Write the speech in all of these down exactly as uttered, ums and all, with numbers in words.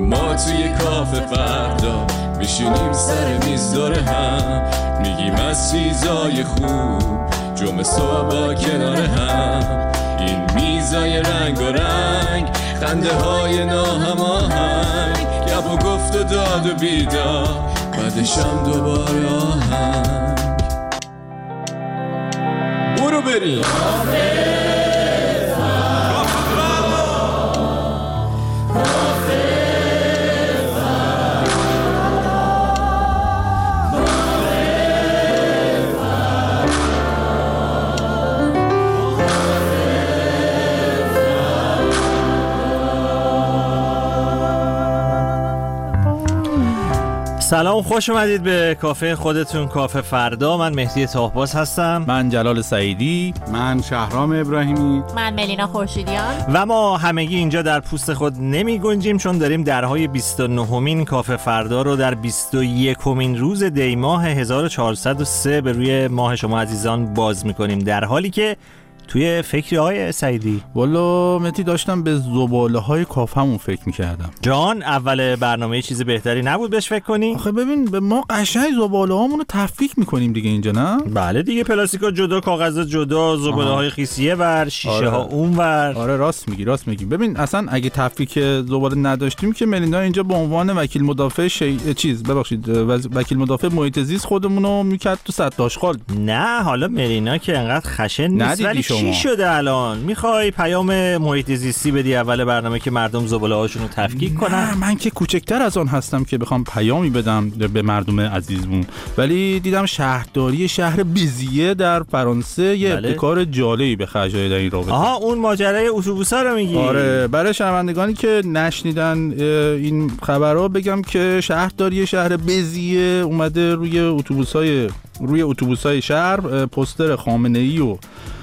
ما توی کافه فردا میشینیم سر میز دور هم، میگیم از چیزای خوب جمعه صبح با کنار هم. این میزای رنگ و رنگ، خنده های ناهماهنگ، گپ و گفت و داد و بیدار، بعدشم دوباره آهنگ. برو بریم سلام، خوش اومدید به کافه خودتون، کافه فردا. من مهدی طاهباز هستم. من جلال سعیدی. من شهرام ابراهیمی. من ملینا خورشیدیان. و ما همگی اینجا در پوست خود نمی گنجیم، چون داریم درهای بیست و نهمین کافه فردا رو در بیست و یکمین روز دی ماه هزار و چهارصد و سه به روی ماه شما عزیزان باز میکنیم، در حالی که توی فکری های سعیدی والا مهدی داشتم به زباله های کافه‌مون فکر میکردم. جان، اول برنامه چیز بهتری نبود بهش فکر کنی؟ آخه ببین، به ما قشنگ زباله هامون رو تفکیک میکنیم دیگه اینجا، نه؟ بله دیگه، پلاستیکا جدا، کاغذا جدا، زباله های خیسیه ور، شیشه آره. ها اون ور. آره راست میگی راست میگی. ببین اصلا اگه تفکیک زباله نداشتیم که ملینا اینجا به عنوان وکیل مدافع شی... چیز ببخشید وکیل مدافع محیط زیست خودمون رو میکرد تو صد آشغال. نه حالا ملینا که انقدر خشن نیست، ولی چی شده الان؟ میخوای پیام محیط زیستی بدی اول برنامه که مردم زباله هاشون رو تفکیک کنن؟ نه من که کوچکتر از آن هستم که بخوام پیامی بدم به مردم عزیزمون، ولی دیدم شهرداری شهر بیزیه در فرانسه یه بله. ابتکار جالبی به خرج داده در این رابطه. آها، اون ماجرای اتوبوسا رو میگی؟ آره، برای شنوندگانی که نشنیدن این خبرها بگم که شهرداری شهر بیزیه اومده روی اتوبوسای روی اتوبوسای شهر پوستر خامنه‌ای و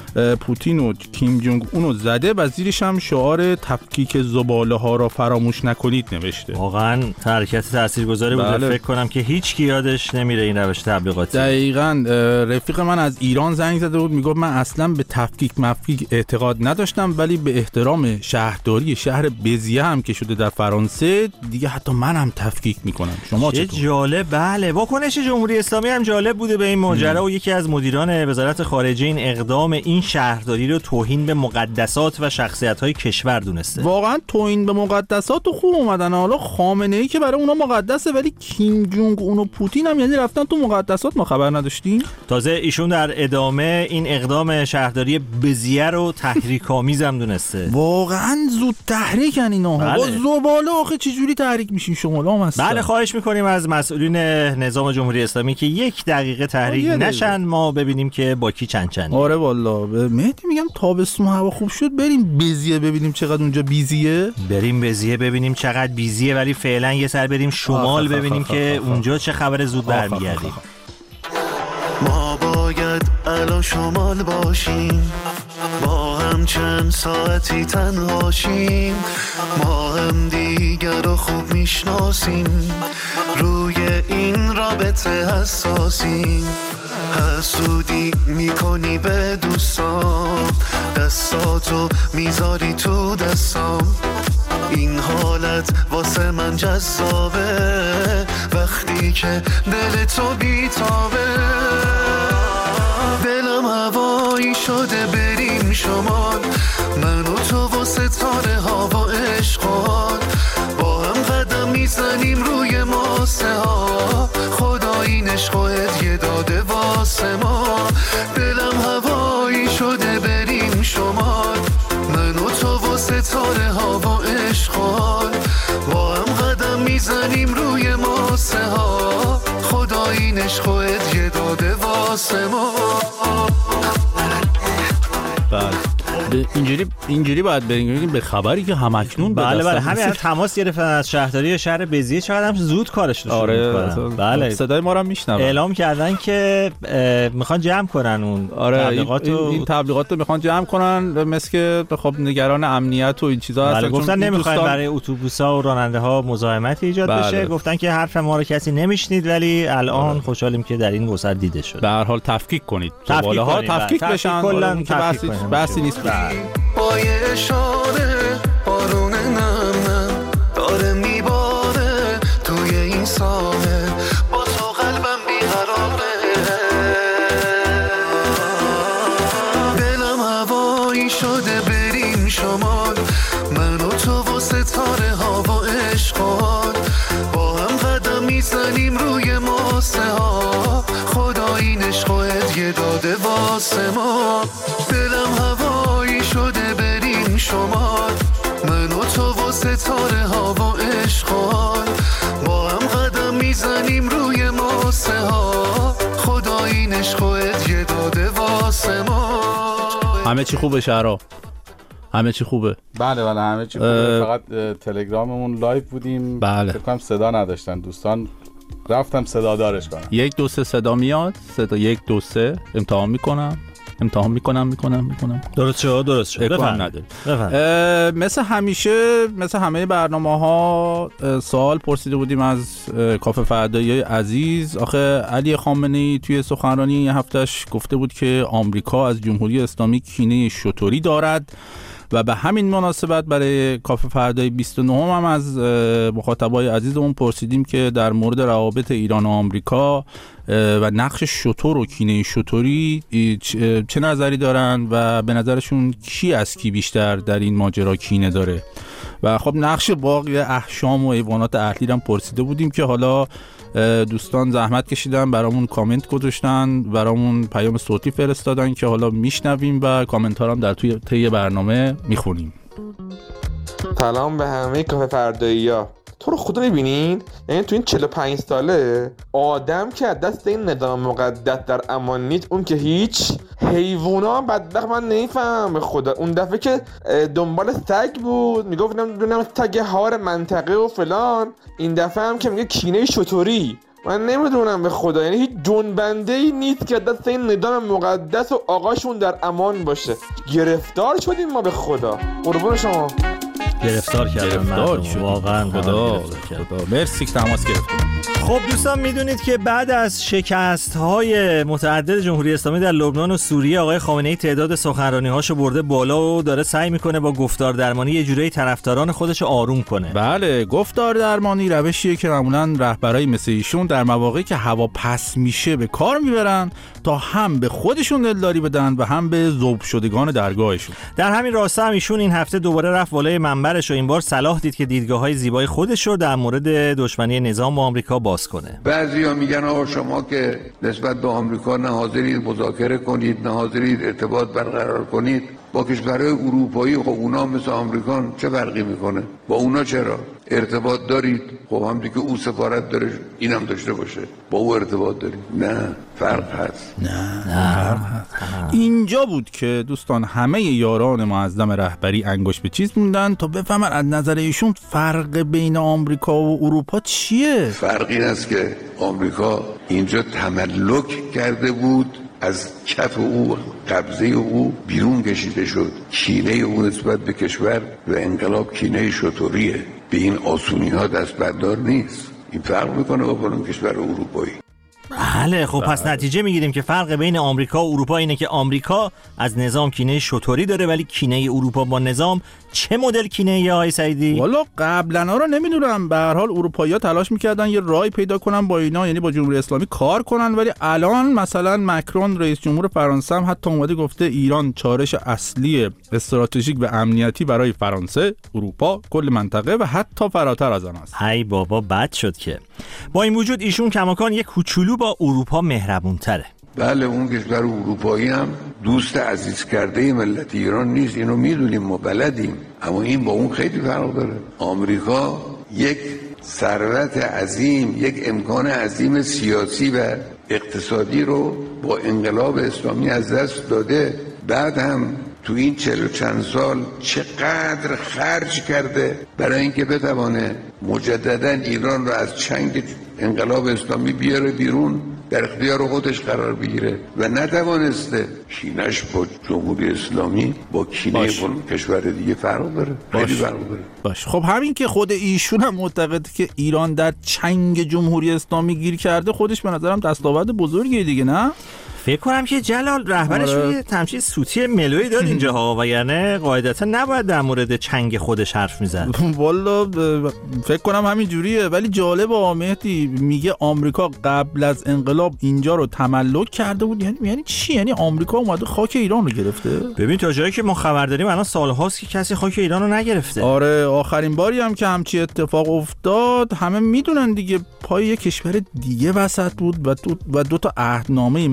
پوتین و کیم جونگ اونو زده و زیرش هم شعار تفکیک زباله ها را فراموش نکنید نوشته. واقعا حرکت تاثیرگذاری بوده. بله. فکر کنم که هیچ کی یادش نمیره این روش تبلیغاتی. دقیقاً. رفیق من از ایران زنگ زده بود، میگفت من اصلا به تفکیک مفکیک اعتقاد نداشتم، ولی به احترام شهرداری شهر بیزیه هم که شده در فرانسه دیگه حتی منم تفکیک میکنم. شما چه چطور؟ جالب. بله، واکنش جمهوری اسلامی هم جالب بوده به این ماجرا و یکی از مدیران وزارت خارجه این اقدام این شهرداری رو توهین به مقدسات و شخصیت‌های کشور دونسته. واقعا توهین به مقدسات و خوب اومدن. حالا خامنه‌ای که برای اونا مقدسه، ولی کیم جونگ اون و پوتین هم یعنی رفتن تو مقدسات، ما خبر نداشتیم. تازه ایشون در ادامه این اقدام شهرداری بیزیه رو تحریک‌آمیز هم دونسته. واقعا زود تحریکن اینا. بله. با زباله آخه چه جوری تحریک میشین شما لام هستن؟ بله، خواهش می‌کنیم از مسئولین نظام جمهوری اسلامی که یک دقیقه تحریک نشن، ما ببینیم که با کی چند چند. آره والا مهدی میگم تابستون هوا خوب شد بریم بیزیه ببینیم چقدر اونجا بیزیه. بریم بیزیه ببینیم چقدر بیزیه، ولی فعلا یه سر بریم شمال آخ ببینیم آخ که آخ اونجا چه خبر، زود برمیگردیم. ما باید الان شمال باشیم، با هم چند ساعتی تنهاشیم، ما هم دیگر رو خوب میشناسیم، روی این رابطه حساسیم، حسودی میکنی به دوستام، دستاتو میذاری تو دستام، این حالت واسه من جذابه وقتی که دل تو بیتابه، دلم هوایی شده بریم شمال، من و تو و ستاره ها و عشقات، با هم قدم میزنیم روی ماسه ها، خدا این عشق و هدیه داده واسه ما، دلم هوایی شده بریم شمال، من و تو و ستاره ها و عشقات، با هم قدم میزنیم روی ماسه ها، خدا این عشق و هدیه داده واسه ما. بله اینجوری اینجوری باید بریم به خبری که همکنون به بله بله همین تماس گرفتن از شهرداری شهر بیزیه، چقدر هم زود کارش رو آره شروع بله صدای ما رو میشنون. اعلام کردن که میخوان جمع کنن اون آره تبلیغات این, و... این تبلیغات رو میخوان جمع کنن، مثل که خب نگران امنیت و این چیزا بله هستن. گفتن نمیخوایم دوستان... برای اتوبوسا و راننده ها مزاحمت ایجاد بله. بشه. گفتن که حرف ما رو کسی نمیشنید، ولی الان بله. خوشحالیم که در این گسر دیده شد. به هر حال تفکیک کنید، تفکیک ها تفکیک بشن، کلا تفکیک بحثی نیست. با یه اشاره بارون نم نم داره میباره و ستاره ها و عشقان، با هم قدم میزنیم روی ماسه ها. خدا این عشق و هدیه داده واسه ما. همه چی خوبه شهرام؟ همه چی خوبه؟ بله بله همه چی خوبه. فقط تلگراممون لایو بودیم، بله. فکر کنم صدا نداشتن دوستان، رفتم صدا دارش کنم. یک دو سه صدا میاد، صدا یک دو سه امتحان میکنم امتحان میکنم میکنم میکنم درست شد درست شد بفهم نداری. مثل همیشه مثل همه برنامه ها سوال پرسیده بودیم از کافه فردایی عزیز. آخه علی خامنه‌ای توی سخنرانی یه هفتهش گفته بود که آمریکا از جمهوری اسلامی کینه شتوری دارد و به همین مناسبت برای کافه فردای بیست و نه هم از مخاطبای عزیزمون پرسیدیم که در مورد روابط ایران و آمریکا و نقش شتور و کینه شتوری چه نظری دارن و به نظرشون کی از کی بیشتر در این ماجرا کینه داره. و خب نقش باقی احشام و ایوانات اهلی هم پرسیده بودیم که حالا دوستان زحمت کشیدن برامون کامنت گذاشتن، برامون پیام صوتی فرستادن که حالا میشنویم و کامنت ها هم در توی طی برنامه میخونیم. سلام به همه کافه فردایی‌ها. تو رو خدا ببینین، یعنی تو این چهل و پنج ساله آدم که از دست این نظام مقدس در امان نیست، اون که هیچ. حیوونا بدبخت من نمیفهمم به خدا. اون دفعه که دنبال سگ بود میگفت نمیدونم سگ هار منطقه و فلان، این دفعه هم که میگه کینه شتوری. من نمیدونم به خدا، یعنی هیچ جنبنده‌ای نیست که دست این نظام مقدس و آقاشون در امان باشه. گرفتار شدیم ما به خدا. قربون شما. گرفتار کردن مردم واقعا. خدا خدا مرسی که تماس گرفتید. خب دوستان میدونید که بعد از شکست‌های متعدد جمهوری اسلامی در لبنان و سوریه، آقای خامنه‌ای تعداد سخنرانی‌هاشو برده بالا و داره سعی میکنه با گفتار درمانی یه جوری طرفداران خودش آروم کنه. بله، گفتار درمانی روشیه که معمولاً رهبرای مثل ایشون در مواقعی که هوا پس میشه به کار میبرن تا هم به خودشون دلداری بدن و هم به ذوب شدگان درگاهشون. در همین راستا هم ایشون این هفته دوباره رفت بالای منبرش و این بار صلاح دید که دیدگاه‌های زیبای خودش رو در مورد دشمنی نظام با آمریکا باز کنه. بعضیا میگن آقا شما که نسبت به آمریکا نه حاضرید مذاکره کنید، نه حاضرید ارتباط برقرار کنید با کشورهای اروپایی. خب اونا مثل آمریکا چه فرقی میکنه؟ با اونا چرا ارتباط دارید؟ خب همونطور که او سفارت داره اینم داشته باشه، با او ارتباط دارید. نه، فرق هست. نه, نه. فرق هست. اینجا بود که دوستان همه یاران معظم رهبری انگشت به چیز موندن تا بفهمن از نظر ایشون فرق بین آمریکا و اروپا چیه. فرق این است که آمریکا اینجا تملک کرده بود، از کف او قبضه او بیرون کشیده شد. کینه او نسبت به کشور و انقلاب کینه شتوریه، به این آسونی ها دست بردار نیست. این فرق میکنه با اون کشور اروپایی. بله خب پس نتیجه میگیریم که فرق بین آمریکا و اروپا اینه که آمریکا از نظام کینه شتوری داره، ولی کینه اروپا با نظام چه مدل کینه ای آقای سعیدی؟ والا قبلا رو نمیدونم، به هر حال اروپایی‌ها تلاش میکردن یه راهی پیدا کنن با اینا، یعنی با جمهوری اسلامی کار کنن، ولی الان مثلا مکرون رئیس جمهور فرانسه هم حتی اومده گفته ایران چالش اصلی استراتژیک و امنیتی برای فرانسه، اروپا، کل منطقه و حتی فراتر از آن است. ای بابا بد شد که. با این وجود ایشون کماکان یک کوچولو با اروپا مهربون‌تره. بله اون کشور اروپایی هم دوست عزیز کرده ملت ایران نیست، اینو میدونیم، ما بلدیم، اما این با اون خیلی فرق داره. آمریکا یک ثروت عظیم، یک امکان عظیم سیاسی و اقتصادی رو با انقلاب اسلامی از دست داده. بعد هم تو این چهل و چند سال چقدر خرج کرده برای اینکه بتوانه مجددا ایران رو از چنگ انقلاب اسلامی بیاره بیرون، در اختیار خودش قرار بگیره و نتوانسته. کینش با جمهوری اسلامی با کینه با کشور دیگه فرق داره، خیلی فرق داره. باش. خب همین که خود ایشون هم معتقده که ایران در چنگ جمهوری اسلامی گیر کرده، خودش به نظرم دستاورد بزرگیه دیگه، نه؟ فکر کنم که جلال رهبرش آره. یه تمشی سوتی ملوی داد اینجا ها، و یعنی قاعدتا نباید در مورد چنگ خودش حرف میزد. والا فکر کنم همین جوریه، ولی جالبه مهدی میگه آمریکا قبل از انقلاب اینجا رو تملک کرده بود. یعنی یعنی چی؟ یعنی آمریکا اومده خاک ایران رو گرفته؟ ببین تا جایی که ما خبر داریم الان سال‌هاست که کسی خاک ایران رو نگرفته. آره آخرین باری هم که همچی اتفاق افتاد همه میدونن دیگه، پای یه کشور دیگه وسط بود و دو, و دو تا عهدنامه معروف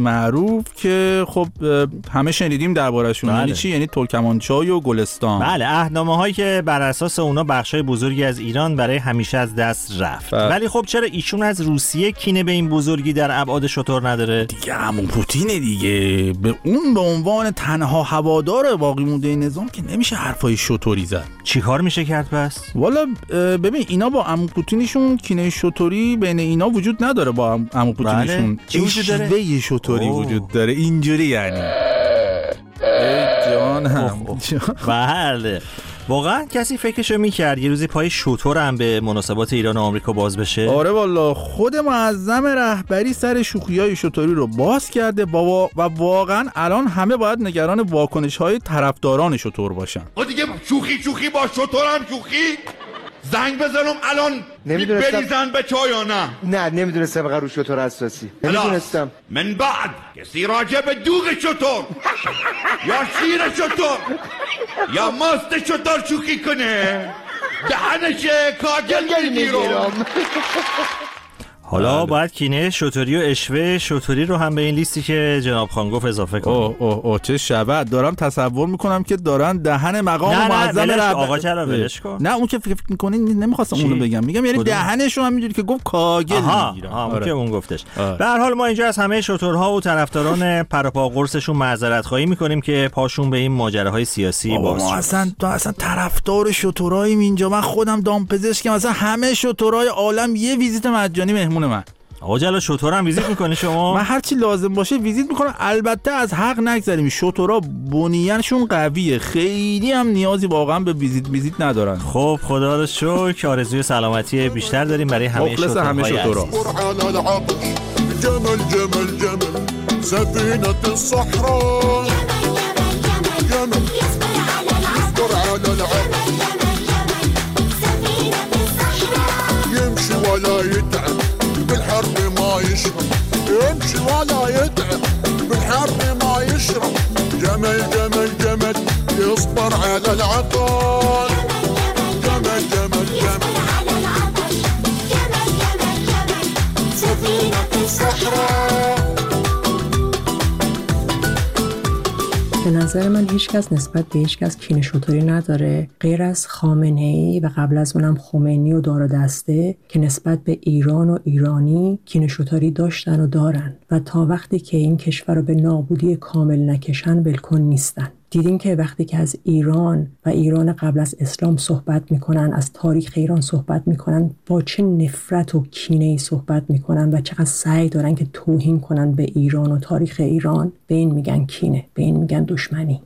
معروف که خب همه شنیدیم دربارشون. بله. یعنی چی؟ یعنی ترکمانچای و گلستان. بله، عهدنامه هایی که بر اساس اونا بخشای بزرگی از ایران برای همیشه از دست رفت. بله. ولی خب چرا ایشون از روسیه کینه به این بزرگی در ابعاد شتر نداره؟ دیگه همون پوتینه دیگه. به اون به عنوان تنها هوادار باقی مونده نظام که نمیشه حرفای شتری زد. چیکار میشه کرد پس؟ والا ببین اینا با عمو پوتینشون کینه شتری بین اینا وجود نداره. با عمو پوتینشون چی وجود داره؟ اشوه شتری وجود داره. اینجوری یعنی ای جانم. بله. واقعا کسی فکرشو میکرد یه روزی پای شتر هم به مناسبات ایران و آمریکا باز بشه؟ آره والا خود معظم رهبری سر شوخیای شتری رو باز کرده بابا و واقعا الان همه باید نگران واکنش‌های طرفداران شتر باشن. آ دیگه شوخی شوخی با شتر هم شوخی. زنگ بزنم الان بریزن به چای یا نه؟ نه نمیدونستم بقیه رو شتر اساسی. نمیدونستم. من بعد کسی راجع به دوغ شتر یا شیر شتر یا ماست شتر شوخی کنه دهنش کاجل میگیرم. حالا باید کینه شتری و اشوه شتری رو هم به این لیستی که جناب خان گفت اضافه کنیم. اوه اوه اوه چه شبه. دارم تصور میکنم که دارن دهن مقام معظم رهبری. آقا چرا ولش کن. نه اون که فکر میکنین نمیخواستم اونو بگم. میگم یعنی دهنش رو هم میجوری که گفت کاگل میگیرن. آها اون که اون گفتش. به هر حال ما اینجا از همه شترها و طرفداران پروپا قرصشون معذرت خواهی میکنیم که پاشون به این ماجراهای سیاسی باز شد. ما اصلا تو اصلا طرفدار شتراییم اینجا. من خودم دامپزشکم. اصلا همه شترهای عالم یه ویزیت مجانی مهمون من. آقا جلو شتر هم ویزیت میکنی شما؟ من هر چی لازم باشه ویزیت میکنم. البته از حق نگذریم شترها بنیانشون قویه. خیلی هم نیازی واقعا به ویزیت ویزیت ندارن. خب خدا رو شکر آرزوی سلامتی بیشتر داریم برای همه شترهای عزیز. جمل جمل جمل سفينة الصحراء جمل يصبر على العبد يمشي ولا يتعب بالحرب ما يشرب يمشي ولا يتعب بالحرب ما يشرب جمل جمل جمل يصبر على العطش جمل جمل جمل سفينة الصحراء. به نظر من هیچ کس نسبت به هیچ کس کینه شتری نداره غیر از خامنه‌ای و قبل از اونم خمینی و دار و دسته که نسبت به ایران و ایرانی کینه شتری داشتن و دارن و تا وقتی که این کشور رو به نابودی کامل نکشن ولکن نیستن. دیدیم که وقتی که از ایران و ایران قبل از اسلام صحبت میکنن، از تاریخ ایران صحبت میکنن، با چه نفرت و کینه‌ای صحبت میکنن و چقدر سعی دارن که توهین کنن به ایران و تاریخ ایران. به این میگن کینه، به این میگن دشمنی.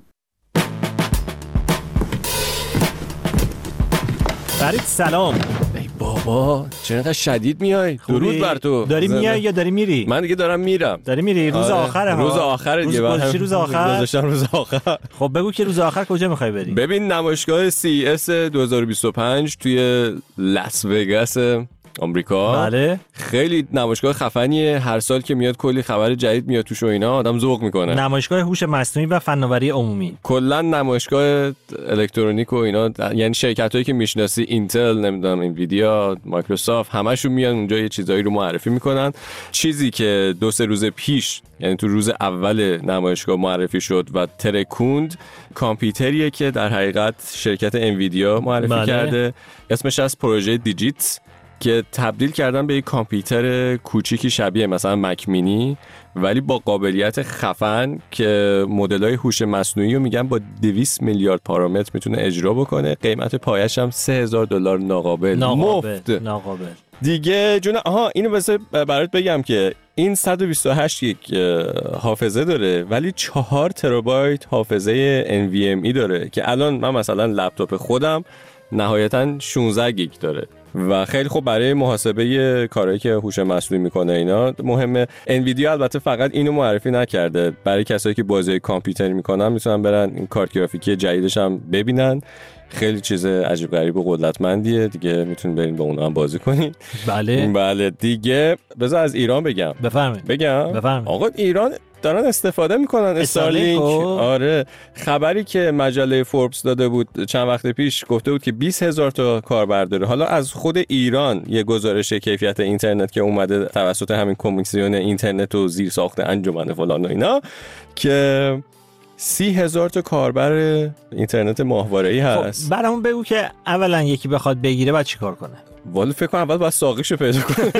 فرید سلام. ای بابا چقدر شدید میای. درود بر تو. داری میای یا داری میری؟ من دیگه دارم میرم. داری میری؟ روز آره. آخره ها. روز آخره دیگه. روز روز آخر. گذاشتم روز آخر. خب بگو که روز آخر کجا میخوای بری؟ ببین نمایشگاه سی اس دو هزار و بیست و پنج توی لاس وگاس آمریکا. بله. خیلی نمایشگاه خفنیه. هر سال که میاد کلی خبر جدید میاد توش و اینا آدم ذوق میکنه. نمایشگاه هوش مصنوعی و فناوری عمومی. کلا نمایشگاه الکترونیک و اینا، یعنی شرکتایی که میشناسی اینتل، نمیدونم انویدیا، مایکروسافت، همشون میان اونجا یه چیزایی رو معرفی میکنن. چیزی که دو سه روز پیش یعنی تو روز اول نمایشگاه معرفی شد و ترکوند، کامپیوتریه که در حقیقت شرکت انویدیا معرفی بله. کرده. اسمش از پروژه دیجیت که تبدیل کردن به یک کامپیوتر کوچیکی شبیه مثلا مک مینی ولی با قابلیت خفن که مدل‌های هوش مصنوعی رو میگن با دویست میلیارد پارامتر میتونه اجرا بکنه. قیمت پایش هم سه هزار دلار ناقابل. ناقابل مفت. ناقابل دیگه جون. آها اینو واسه برات بگم که این صد و بیست و هشت گیگ حافظه داره ولی چهار ترابایت حافظه ان وی ام ای داره که الان من مثلا لپتاپ خودم نهایتاً شانزده گیگ داره و خیلی خوب برای محاسبه کارهایی که هوش مصنوعی میکنه اینا مهمه. انویدیا البته فقط اینو معرفی نکرده، برای کسایی که بازی کامپیوتری میکنن میتونن برن این کارت گرافیکی جدیدش هم ببینن. خیلی چیز عجیب غریب و قدرتمندیه دیگه، میتونین برین با اونها هم بازی کنین. بله بله دیگه. بذار از ایران بگم. بفرمایید. بگم بفرمایید. آقا ایران دارن استفاده میکنن استارلینک. آره خبری که مجله فوربس داده بود چند وقت پیش گفته بود که بیست هزار تا کاربر داره. حالا از خود ایران یه گزارش کیفیت اینترنت که اومده توسط همین کمیسیون اینترنت و زیر ساخت انجمن فلان و اینا که سی هزار تا کاربر اینترنت ماهواره‌ای هست. خب برامون بگو که اولا یکی بخواد بگیره باید چیکار کنه؟ والا فکر کنم اول باید ساقیشو پیدا کنه.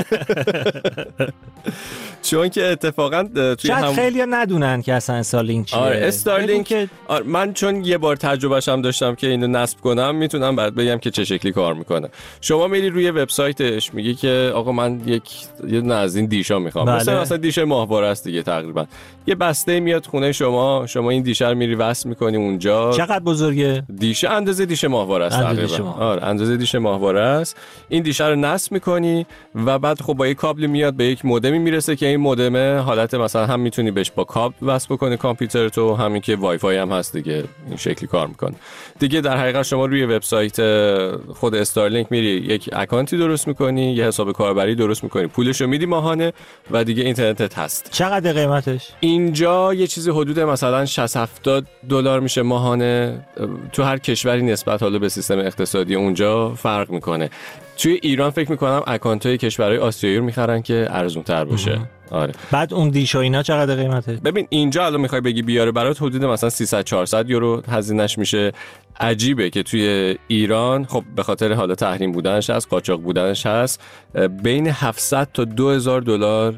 چون که اتفاقا توی شاید هم... خیلی ها ندونن که اصلا استارلینک چیه. آره استارلینک آره من چون یه بار تجربهش هم داشتم که اینو نصب کنم میتونم بعد بگم که چه شکلی کار میکنه. شما میری روی وبسایتش میگی که آقا من یک یه دونه از این دیشا میخوام. بله. مثلا مثلا دیش ماهواره است دیگه تقریبا. یه بسته میاد خونه شما، شما این دیشه رو میری وصل میکنی اونجا. چقدر بزرگه؟ دیشه اندازه دیش ماهواره است تقریبا. آره اندازه دیش ماهواره است. این دیشه رو نصب میکنی و بعد خب با یه کابل میاد به یک مودمی میرسه که این مودم حالت مثلا هم میتونی بهش با کابل وصل بکنی کامپیوتر تو، همین که وای فای هم هست دیگه این شکلی کار میکنه دیگه. در حقیقت شما روی وبسایت خود استارلینک میری یک اکانتی درست میکنی، یه حساب کاربری درست میکنی، پولشو میدی ماهانه و دیگه اینترنتت هست. چقدر قیمتش؟ اینجا یه چیزی حدود مثلا شصت هفتاد دلار میشه ماهانه. تو هر کشوری نسبت حالا به سیستم اقتصادی اونجا فرق میکنه. توی ایران فکر میکنم اکانت‌های کشورهای آسیایی رو میخرن که ارزون‌تر باشه. آره. بعد اون دیش و اینا چقدر قیمته؟ ببین اینجا الان میخوای بگی بیاره برات حدود مثلا سیصد چهارصد یورو هزینه‌اش میشه. عجیبه که توی ایران خب به خاطر حالا تحریم بودنش هست، قاچاق بودنش هست، بین هفتصد تا دو هزار دلار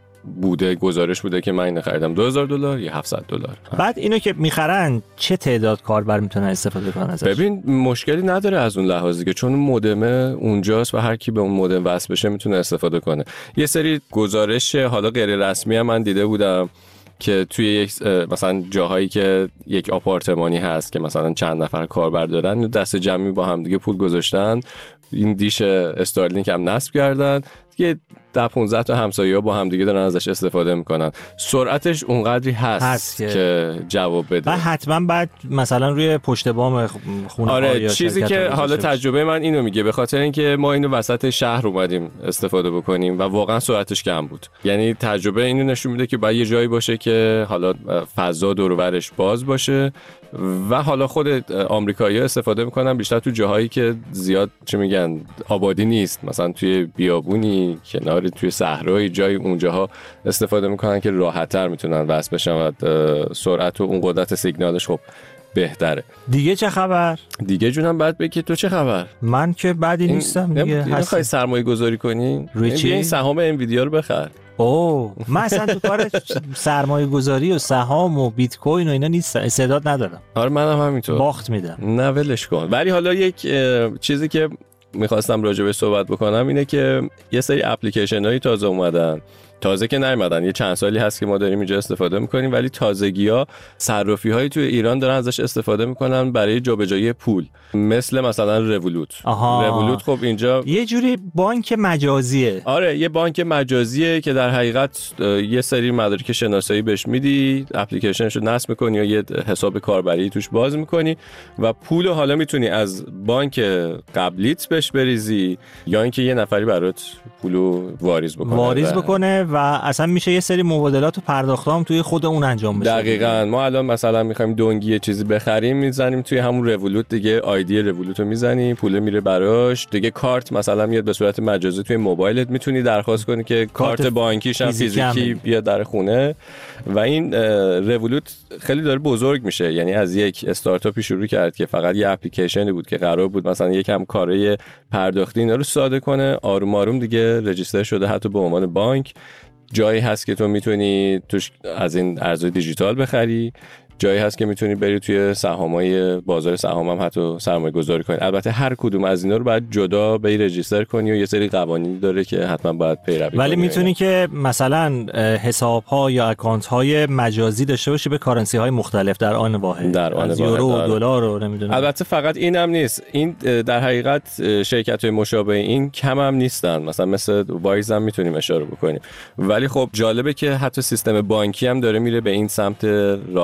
بوده. گزارش بوده که من اینو خریدم دو هزار دلار یا هفتصد دلار. بعد اینو که میخرن چه تعداد کاربر میتونن استفاده کنن ازش؟ ببین مشکلی نداره از اون لحاظی که چون مودم اونجاست و هر کی به اون مودم وصل بشه میتونه استفاده کنه. یه سری گزارش حالا غیر رسمی هم من دیده بودم که توی یک مثلا جاهایی که یک آپارتمانی هست که مثلا چند نفر کاربر دارن دست جمعی با هم دیگه پول گذاشتن، این دیش استارلینک هم نصب کردن دیگه، ده پانزده تا همسایه‌ها با هم دیگه دارن ازش استفاده میکنن. سرعتش اونقدری هست, هست که, که جواب بده. و حتما بعد مثلا روی پشت بام خونه آره یا چیزی که حالا تجربه من اینو میگه، به خاطر اینکه ما اینو وسط شهر اومدیم استفاده بکنیم و واقعا سرعتش کم بود. یعنی تجربه اینو نشون میده که باید یه جایی باشه که حالا فضا دور و برش باز باشه و حالا خود آمریکایی‌ها استفاده میکنن بیشتر تو جاهایی که زیاد چه میگن آبادی نیست، مثلا توی بیابونی، کنار توی صحرایی، جای اونجاها استفاده میکنن که راحت‌تر میتونن وصل بشن و سرعت و اون قدرت سیگنالش خب بهتره. دیگه چه خبر؟ دیگه جونم بعد بگی تو چه خبر؟ من که بعدی نیستم دیگه. میخوای سرمایه گذاری کنی؟ روی چی؟ این سهام انویدیا رو بخر. اوه من اصلا تو کار سرمایه گذاری و سهام و بیت کوین و اینا نیستم، استعداد ندارم. آره منم همینطور. باخت میدم. نه ولش کن. ولی حالا یک چیزی که میخواستم راجع به صحبت بکنم اینه که یه سری اپلیکیشن هایی تازه اومدن، تازه که نیومدن، یه چند سالی هست که ما داریم اینجا استفاده میکنیم، ولی تازگی‌ها صرافی هایی توی ایران دارن ازش استفاده میکنن برای جابجایی پول، مثل مثلا رولوت. رولوت خب اینجا یه جوری بانک مجازیه. آره یه بانک مجازیه که در حقیقت یه سری مدارک شناسایی بهش میدی، اپلیکیشنشو نصب میکنی یا یه حساب کاربری توش باز میکنی و پول حالا میتونی از بانک قبلیت بهش بریزی یا اینکه یه نفری برات پولو واریز بکنه واریز بکنه و اصلا میشه یه سری مبادلات و پرداخت هم توی خود اون انجام بشه. دقیقاً. ما الان مثلا میخوایم دونگی چیزی بخریم، میزنیم توی همون رولوت دیگه، آیدی رولوت رو میزنی، پول میره براش دیگه. کارت مثلا میاد به صورت مجازی توی موبایلت، میتونی درخواست کنی که کارت بانکیش هم فیزیکی بیاد در خونه. و این رولوت خیلی داره بزرگ میشه، یعنی از یک استارتاپی شروع کرد که فقط یه اپلیکیشنی بود که قرار بود مثلا یکم کارهای پرداختی اینا رو ساده کنه، آروم آروم دیگه رجیستر شده حتی به عنوان بانک. جایی هست که تو میتونی توش از این ارزهای دیجیتال بخری، جایی هست که میتونی بری توی سهامای بازار سهام هم حتی سرمایه گذاری کنی. البته هر کدوم از اینا رو باید جدا بری رجیستر کنی و یه سری قوانینی داره که حتما باید پیروی کنی. ولی میتونی که مثلا حساب ها یا اکانت های مجازی داشته باشی به کارنسی های مختلف در آن واحد، در آن واحد، یورو و دلار رو نمیدونم. البته فقط این هم نیست، این در حقیقت شرکت های مشابه این کم هم نیستن، مثلا مثل وایز هم میتونیم اشاره بکنیم. ولی خب جالبه که حتی سیستم بانکی هم داره میره به این سمت راحت شد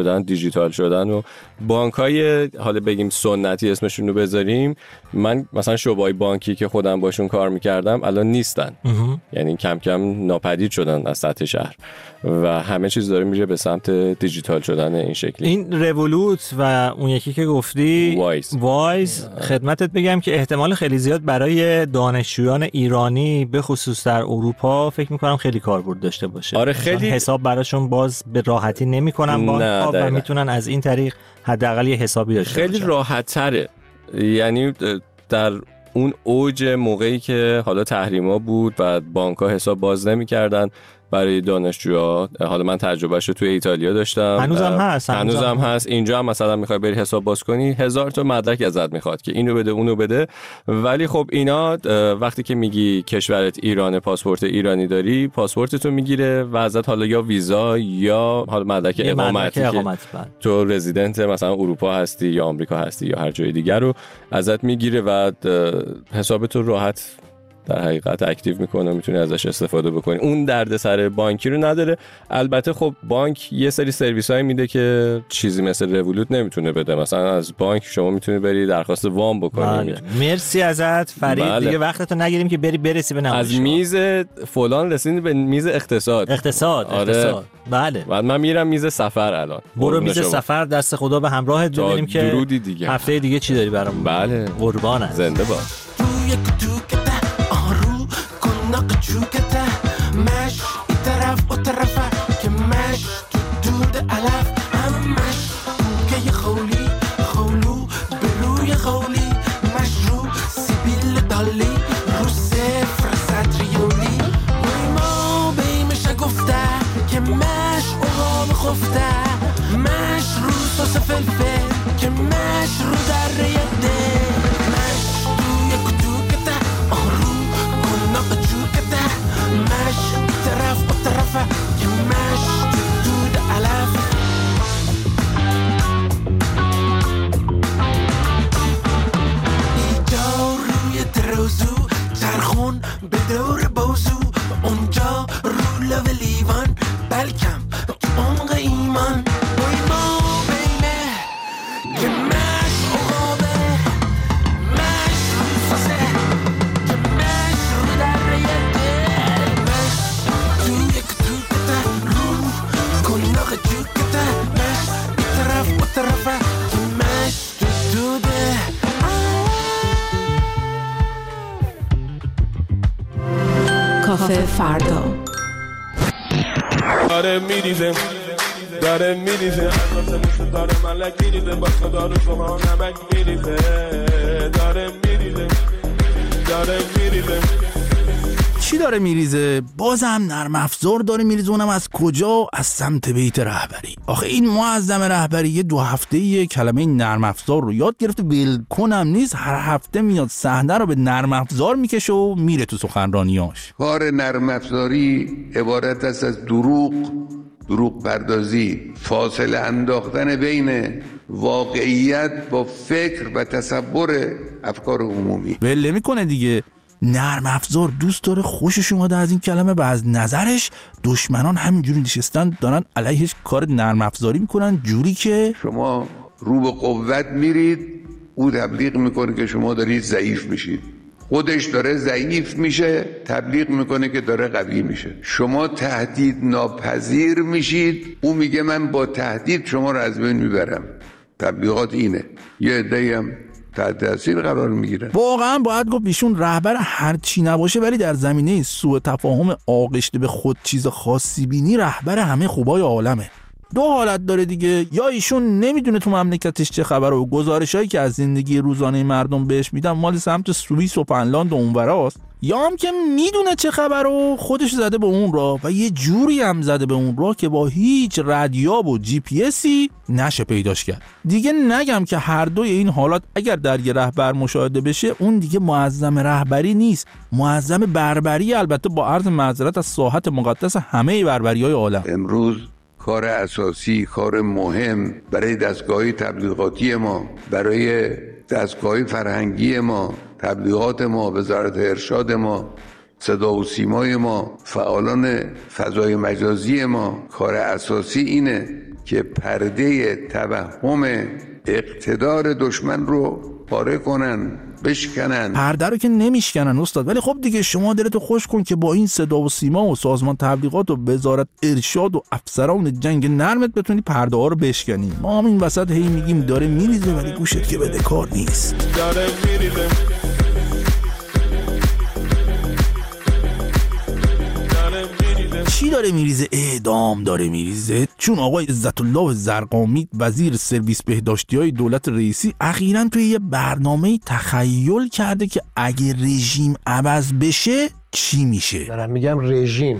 شدن، دیجیتال شدن و بانک‌های حالا بگیم سنتی اسمشون رو بذاریم، من مثلا شعبه‌های بانکی که خودم باشون کار می‌کردم الان نیستن. یعنی کم کم ناپدید شدن از سطح شهر و همه چیز داره میره به سمت دیجیتال شدن این شکلی. این رولوت و اون یکی که گفتی وایز وایز خدمتت بگم که احتمال خیلی زیاد برای دانشجویان ایرانی به خصوص در اروپا فکر می‌کنم خیلی کاربرد داشته باشه. آره خیلی حساب براشون باز به راحتی نمی‌کنن بانک‌ها و میتونن از این طریق حداقل یه حسابی داشته خیلی باشن. راحت‌تره. یعنی در اون اوج موقعی که حالا تحریما بود و بانک‌ها حساب باز نمی‌کردن برای دانشجوها، حالا من تجربهش رو توی ایتالیا داشتم، هنوزم هست هنوزم هم هست. اینجا هم مثلا میخوای بری حساب باز کنی هزار تا مدرک ازت میخواد که اینو بده اونو بده، ولی خب اینا وقتی که میگی کشورت ایران، پاسپورت ایرانی داری، پاسپورتتو میگیره و ازت حالا یا ویزا یا حالا مدرک اقامتی که اقامت تو رزیدنت مثلا اروپا هستی یا آمریکا هستی یا هر جای دیگر رو ازت میگیره و حسابتو راحت در حقیقت اکتیو میکنه، میتونی ازش استفاده بکنی. اون دردسر بانکی رو نداره. البته خب بانک یه سری سرویسای میده که چیزی مثل رولوت نمیتونه بده. مثلا از بانک شما میتونی بری درخواست وام بکنی. بله. مرسی ازت فرید. بله. دیگه وقتتو نگیریم که بری برسی به نمایشگاه. از میز فلان رسیدی به میز اقتصاد. اقتصاد آره. اقتصاد. بله. بعد من میرم میز سفر الان. برو میز شما. سفر دست خدا به همراهت ببینیم که درودی دیگه. هفته دیگه چی داری برام. بله. قربانت. زنده باد. جوکته مش این طرف و طرفه که مش تو دود علف همش که یه خولی خولو به روی خولی مش رو سیبیل دالی رو صفر صدریولی وی ما بیمشه گفته که مش اوغام خفته مش رو ساس فلفل که مش رو در ریده مش توی کتوکته آرو کناق جوکته مش طرف و طرفه که مش دود علف اینجا روی تروزو چرخون به دور بوزو اونجا رو لو لیوان بلکم تو عمق ایمان وی ما بیمه که مش اقابه مش رو ساسه که مش رو در ریده مش توی کتوکته رو کناق جوکته مش بی طرف و طرفه که مش تو دوده کافه فردا داره میریزه داره میریزه داره ملک میریزه با داره شما نمک میریزه داره میریزه داره میریزه چی داره میریزه؟ بازم نرم افزار داره میریزه. اونم از کجا؟ از سمت بیت رهبری. آخه این معظم رهبری یه دو هفته یه کلمه نرم افزار رو یاد گرفته، ولکنم نیست. هر هفته میاد صحنه رو به نرم افزار میکشه و میره تو سخنرانیاش. کار نرم افزاری عبارت است از دروغ دروغ پردازی، فاصله انداختن بین واقعیت با فکر و تصور افکار عمومی. ول میکنه دیگه. نرم افزار دوست داره، خوشش اومده از این کلمه و از نظرش دشمنان همینجوری نشستن دارن علیهش کار نرم افزاری میکنن، جوری که شما رو به قوت میرید، او تبلیغ میکنه که شما دارید ضعیف میشید. خودش داره ضعیف میشه، تبلیغ میکنه که داره قوی میشه. شما تهدید ناپذیر میشید، او میگه من با تهدید شما رو از بین میبرم. تبلیغات اینه. یه عده‌ای هم تحت تاثیر قرار میگیره. واقعا باید گفت ایشون رهبر هر چی نباشه، ولی در زمینه سوء تفاهم آغشته به خود چیز خاصی بینی رهبر همه خوبای عالمه. دو حالت داره دیگه، یا ایشون نمیدونه تو مملکتش چه خبره و گزارشایی که از زندگی روزانه مردم بهش میدن مال سمت سوئیس و فنلاند و اونوراست، یا هم که میدونه چه خبره و خودش زده به اون راه و یه جوری هم زده به اون راه که با هیچ ردیاب و جی پی اسی نشه پیداش کرد. دیگه نگم که هر دوی این حالات اگر در یه رهبر مشاهده بشه، اون دیگه معظم رهبری نیست، معظم بربری، البته با عرض معذرت از ساحت مقدس همه بربری‌های عالم. امروز کار اساسی، کار مهم برای دستگاهی تبلیغاتی ما، برای دستگاهی فرهنگی ما، تبلیغات ما، وزارت ارشاد ما، صدا و سیمای ما، فعالان فضای مجازی ما، کار اساسی اینه که پرده توهم اقتدار دشمن رو پاره کنن، بشکنن. پرده رو که نمیشکنن استاد، ولی خب دیگه شما دلتو خوش کن که با این صدا و سیما و سازمان تبلیغات و وزارت ارشاد و افسران جنگ نرمت بتونی پرده ها رو بشکنی. ما هم این وسط هی میگیم داره میریزه ولی گوشت که بده کار نیست. داره میریزه چی داره میریزه؟ اعدام داره میریزه، چون آقای عزت الله زرقامی وزیر سرویس بهداشتی های دولت رئیسی اخیراً توی یه برنامه تخیل کرده که اگه رژیم عوض بشه چی میشه. دارم میگم رژیم،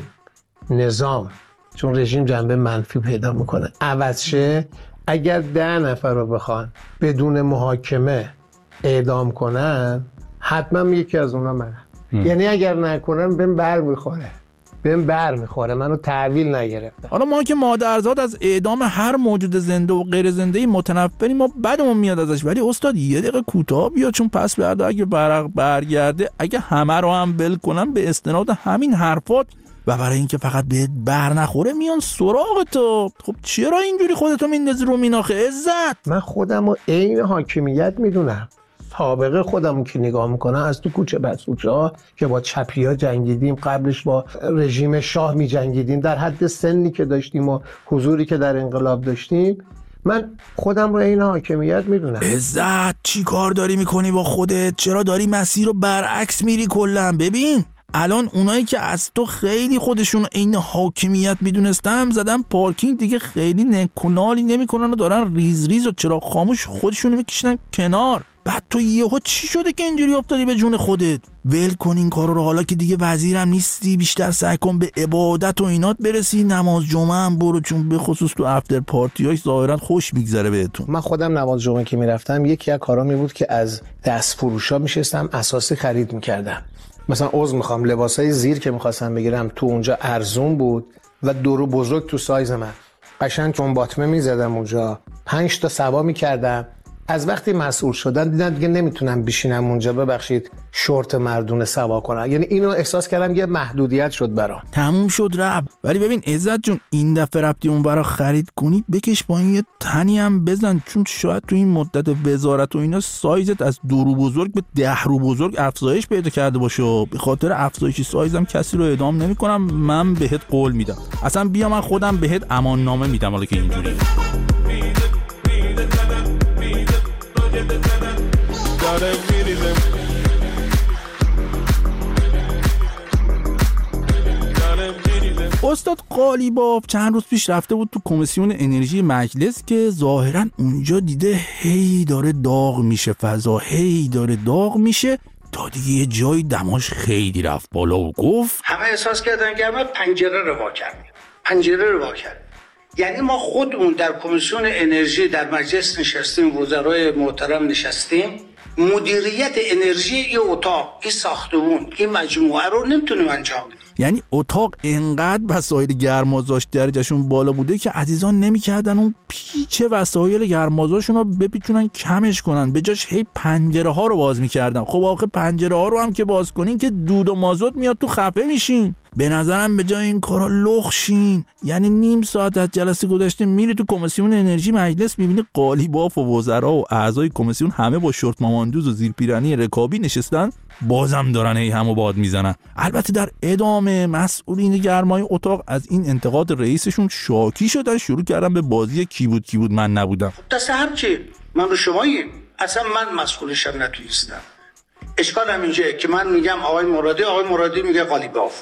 نظام، چون رژیم جنبه منفی پیدا میکنه، عوض شه. اگر ده نفر رو بخوان بدون محاکمه اعدام کنن، حتما یکی از اونا منم. یعنی اگر نکنن بهم بر میخوره بهم بر میخوره منو تحویل نگرفتن. حالا ما که مادرزاد از اعدام هر موجود زنده و غیر زنده متنفریم، ما بدمون میاد ازش، ولی استاد یه دقیقه کوتاه بیا، چون پس برده اگه برق برگرده، اگه همه رو هم بل کنن به استناد همین حرفات و برای اینکه فقط بهت بر نخوره میان سراغ تو. خب چرا اینجوری خودتو میندازی رو میناخه عزت؟ من خودمو عین حاکمیت میدونم. سابقه خودمون که نگاه میکنم از تو کوچه بسوچه ها که با چپی ها جنگیدیم، قبلش با رژیم شاه می جنگیدیم، در حد سنی که داشتیم و حضوری که در انقلاب داشتیم، من خودم رو این حاکمیت میدونم. عزت چی کار داری میکنی با خودت؟ چرا داری مسیر رو برعکس میری کلا؟ ببین الان اونایی که از تو خیلی خودشون این حاکمیت میدونستن زدن پارکینگ، دیگه خیلی نکنالی نمیکنن و دارن ریز ریز و چرا خاموش خودشون میکشن کنار. بعد تو یهو چی شده که اینجوری افتادی به جون خودت؟ ول کن این کارو رو، حالا که دیگه وزیرم نیستی بیشتر سعی کن به عبادت و اینات برسی، نماز جمعه هم برو، چون به خصوص تو افتر پارتیاش ظاهرا خوش میگذره بهتون. من خودم نماز جمعه که میرفتم یکی از کارام بود که از دست فروشا میشستم اساسی خرید میکردم. مثلا عضو میخوام لباسای زیر که میخواستم بگیرم تو اونجا ارزون بود و دورو بزرگ تو سایز من، قشنگ چون باطمه میزدم اونجا، پنج تا سوا میکردم. از وقتی مسئول شدن دیدن دیگه نمیتونم بشینم اونجا، ببخشید شورت مردونه سوا کنم، یعنی اینو احساس کردم یه محدودیت شد برام. تموم شد رب. ولی ببین عزت جون، این دفعه رفتی اون برا خرید کنی بکش با این یه تنی هم بزن، چون شاید تو این مدت وزارت و اینا سایزت از دو رو بزرگ به ده رو بزرگ افزایش پیدا کرده باشه. به خاطر افزایش سایزم کسی رو اعدام نمیکنم، من بهت قول میدم. اصلا بیا من خودم بهت امان نامه میدم حالا که اینجوریه. داره میریزه استاد قالیباف چند روز پیش رفته بود تو کمیسیون انرژی مجلس که ظاهرا اونجا دیده هی داره داغ میشه فضا، هی داره داغ میشه تا دیگه یه جای دماش خیلی رفت بالا و گفت همه احساس کردن که همه پنجره رو وا کردیم، پنجره رو وا کردیم. یعنی ما خودمون در کمیسیون انرژی در مجلس نشستیم، وزرای محترم نشستیم، مدیریت انرژی این اتاق، این ساختمون، این مجموعه رو نمیتونیم انجام بدیم. یعنی اتاق انقدر وسایل گرمازاش درجهشون بالا بوده که عزیزان نمیکردن اون پیچ وسایل گرمازاشون رو بپیچونن کمش کنن، به جاش هی پنجره ها رو باز میکردن. خب آخه پنجره ها رو هم که باز کنین که دود و مازوت میاد تو خفه میشین. به نظرم به جای این کارا لخشین. یعنی نیم ساعت از جلسه گذشته میری تو کمیسیون انرژی مجلس میبینی قالیباف و وزرا و اعضای کمیسیون همه با شورت ماماندوز و زیر پیرنی رکابی نشستن، بازم دارن هی همو باد میزنن. البته در ادامه مسئولین گرمای اتاق از این انتقاد رئیسشون شاکی شدن، شروع کردن به بازی کی بود کی بود من نبودم. دست هم چی؟ من رو شماییم، اصلا من مسئولشم نتونستم. اشکال هم اینجا که من میگم آقای مرادی، آقای مرادی میگه قالیباف.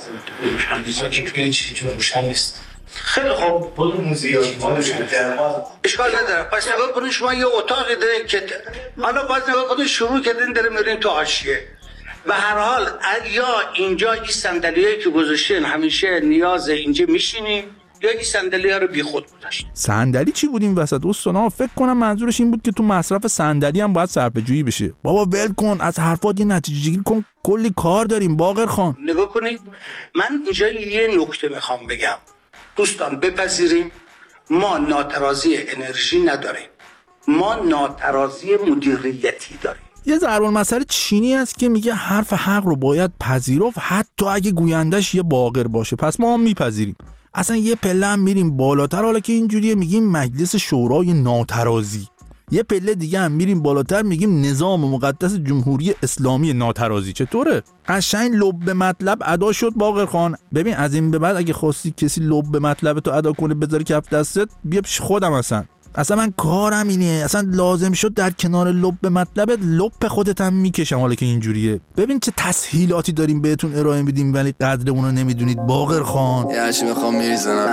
خیلی خوب برو موزیک اشکال نداره. پس نگاه کنید شما یه اتاقی دارین که حالا باز نگاه کنید شروع کردین داره میرین تو حاشیه. به هر حال یا اینجا این صندلیایی که گذاشتین همیشه نیاز اینجا میشینین یا این صندلی ها رو بی خود گذاشتین. صندلی چی بود این وسط استاد؟ فکر کنم منظورش این بود که تو مصرف صندلی هم باید صرفه‌جویی بشه. بابا ول کن از حرفات، یه نتیجه گیری کن، کلی کار داریم باقر خان. نگاه کنید من اینجا یه نکته میخوام بگم. دوستان بپذیریم ما ناترازی انرژی نداریم، ما ناترازی مدیریتی داریم. یه ضرب المثل چینی هست که میگه حرف حق رو باید پذیرفت حتی اگه گویندش یه باقر باشه. پس ما هم میپذیریم. اصلا یه پله هم میریم بالاتر، حالا که اینجوریه میگیم مجلس شورای ناترازی. یه پله دیگه هم میریم بالاتر میگیم نظام مقدس جمهوری اسلامی ناترازی. چطوره؟ قشنگ لب به مطلب ادا شد باقر خان. ببین از این به بعد اگه خواستی کسی لب به مطلب تو ادا کنه بذاری کف دستت، بیا پیش خودم. اصلا اصلا من کارم اینه، اصلا لازم شد در کنار لب به مطلبت لب خودت هم میکشم. حالا که اینجوریه ببین چه تسهیلاتی داریم بهتون ارائه میدیم ولی قدر اونو نمیدونید باقر خان. یه چی میخوام میریزنم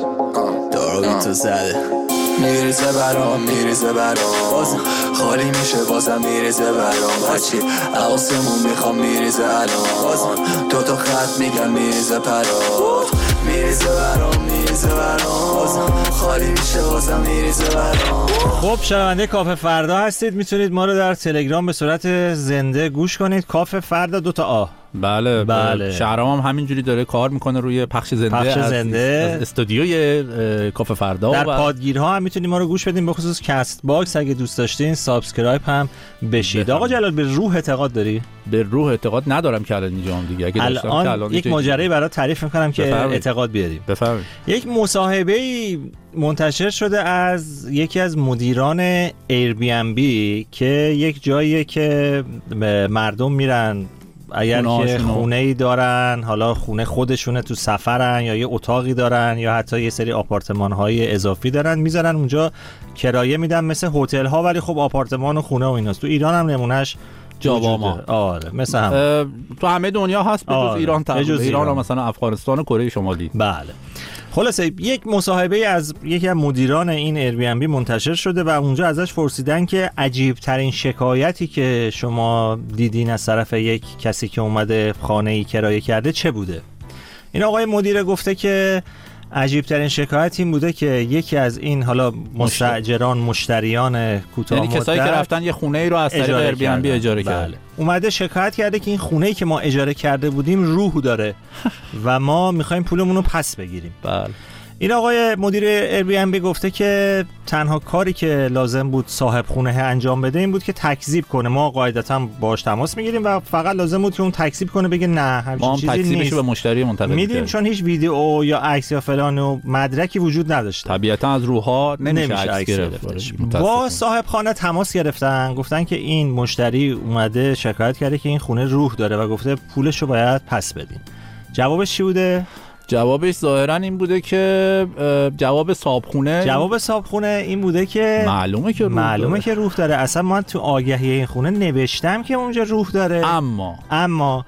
دارو تو زده میریزه برام میریزه برام بازم خالی میشه بازم میریزه برام هرچی حواسمون میخوام میریزه الان بازم دو تا خط میگن میریزه پرات میریزه برام میریزه برام بازم خالی میشه بازم میریزه برام. خب شنونده کافه فردا هستید، میتونید ما رو در تلگرام به صورت زنده گوش کنید. کافه فردا دو تا آ. بله بله. شهرام هم همینجوری داره کار میکنه روی پخش زنده پخش از زنده از استودیوی کافه فردا. در و پادگیرها هم میتونید ما رو گوش بدین، به خصوص کست باکس. اگه دوست داشتین سابسکرایب هم بشید. آقا جلال به روح اعتقاد داری؟ به روح اعتقاد ندارم که الان اینجا هم دیگه. اگه داشتم که الان یک ماجرایی برات تعریف میکنم که بفرمید. اعتقاد بیاریم. بفرمایید. یک مصاحبه منتشر شده از یکی از مدیران ایر بی ام بی که یک جاییه که مردم میرن اگر که خونه‌ای دارن، حالا خونه خودشونه تو سفرن یا یه اتاقی دارن یا حتی یه سری آپارتمان‌های اضافی دارن، میذارن اونجا کرایه میدن مثل هتل ها، ولی خب آپارتمان و خونه و ایناست. تو ایران هم نمونهش جاواما. آره مثل هم تو همه دنیا هست به جز آره. ایران تقریبا. ایران, ایران ایران مثلا افغانستان و کره شمالی. بله. خلاصه یک مصاحبه از یکی از مدیران این ایر بی ام بی منتشر شده و اونجا ازش پرسیدن که عجیب ترین شکایتی که شما دیدین از طرف یک کسی که اومده خانه‌ای کرایه کرده چه بوده. این آقای مدیر گفته که عجیب ترین شکایت این بوده که یکی از این حالا مستاجران مشتریان کوتاه مدت، یعنی کسایی که رفتن یه خونه ای رو از طریق ایر بی ام بی اجاره کردن، بله. اومده شکایت کرده که این خونه‌ای که ما اجاره کرده بودیم روح داره و ما می‌خوایم پولمون رو پس بگیریم. بله. این آقای مدیر ایر بی ام بی گفته که تنها کاری که لازم بود صاحب خونه انجام بده این بود که تکذیب کنه. ما قاعدتاً باهاش تماس میگیریم و فقط لازم بود که اون تکذیب کنه، بگه نه همچین چیزی نیست، به مشتری منتقل میدیم، چون هیچ ویدیو یا عکس یا فلان و مدرکی وجود نداشته. طبیعتاً از روح‌ها نمیشه, نمیشه عکس گرفت. با صاحب خانه تماس گرفتن، گفتن که این مشتری اومده شکایت کرده که این خونه روح داره و گفته پولش رو باید پس بدین. جوابش چی بوده؟ جوابش ظاهرا این بوده که جواب صاحبخونه جواب صاحبخونه این بوده که معلومه که روح معلومه داره. که روح داره. اصلا من تو آگهی این خونه نوشتم که اونجا روح داره، اما اما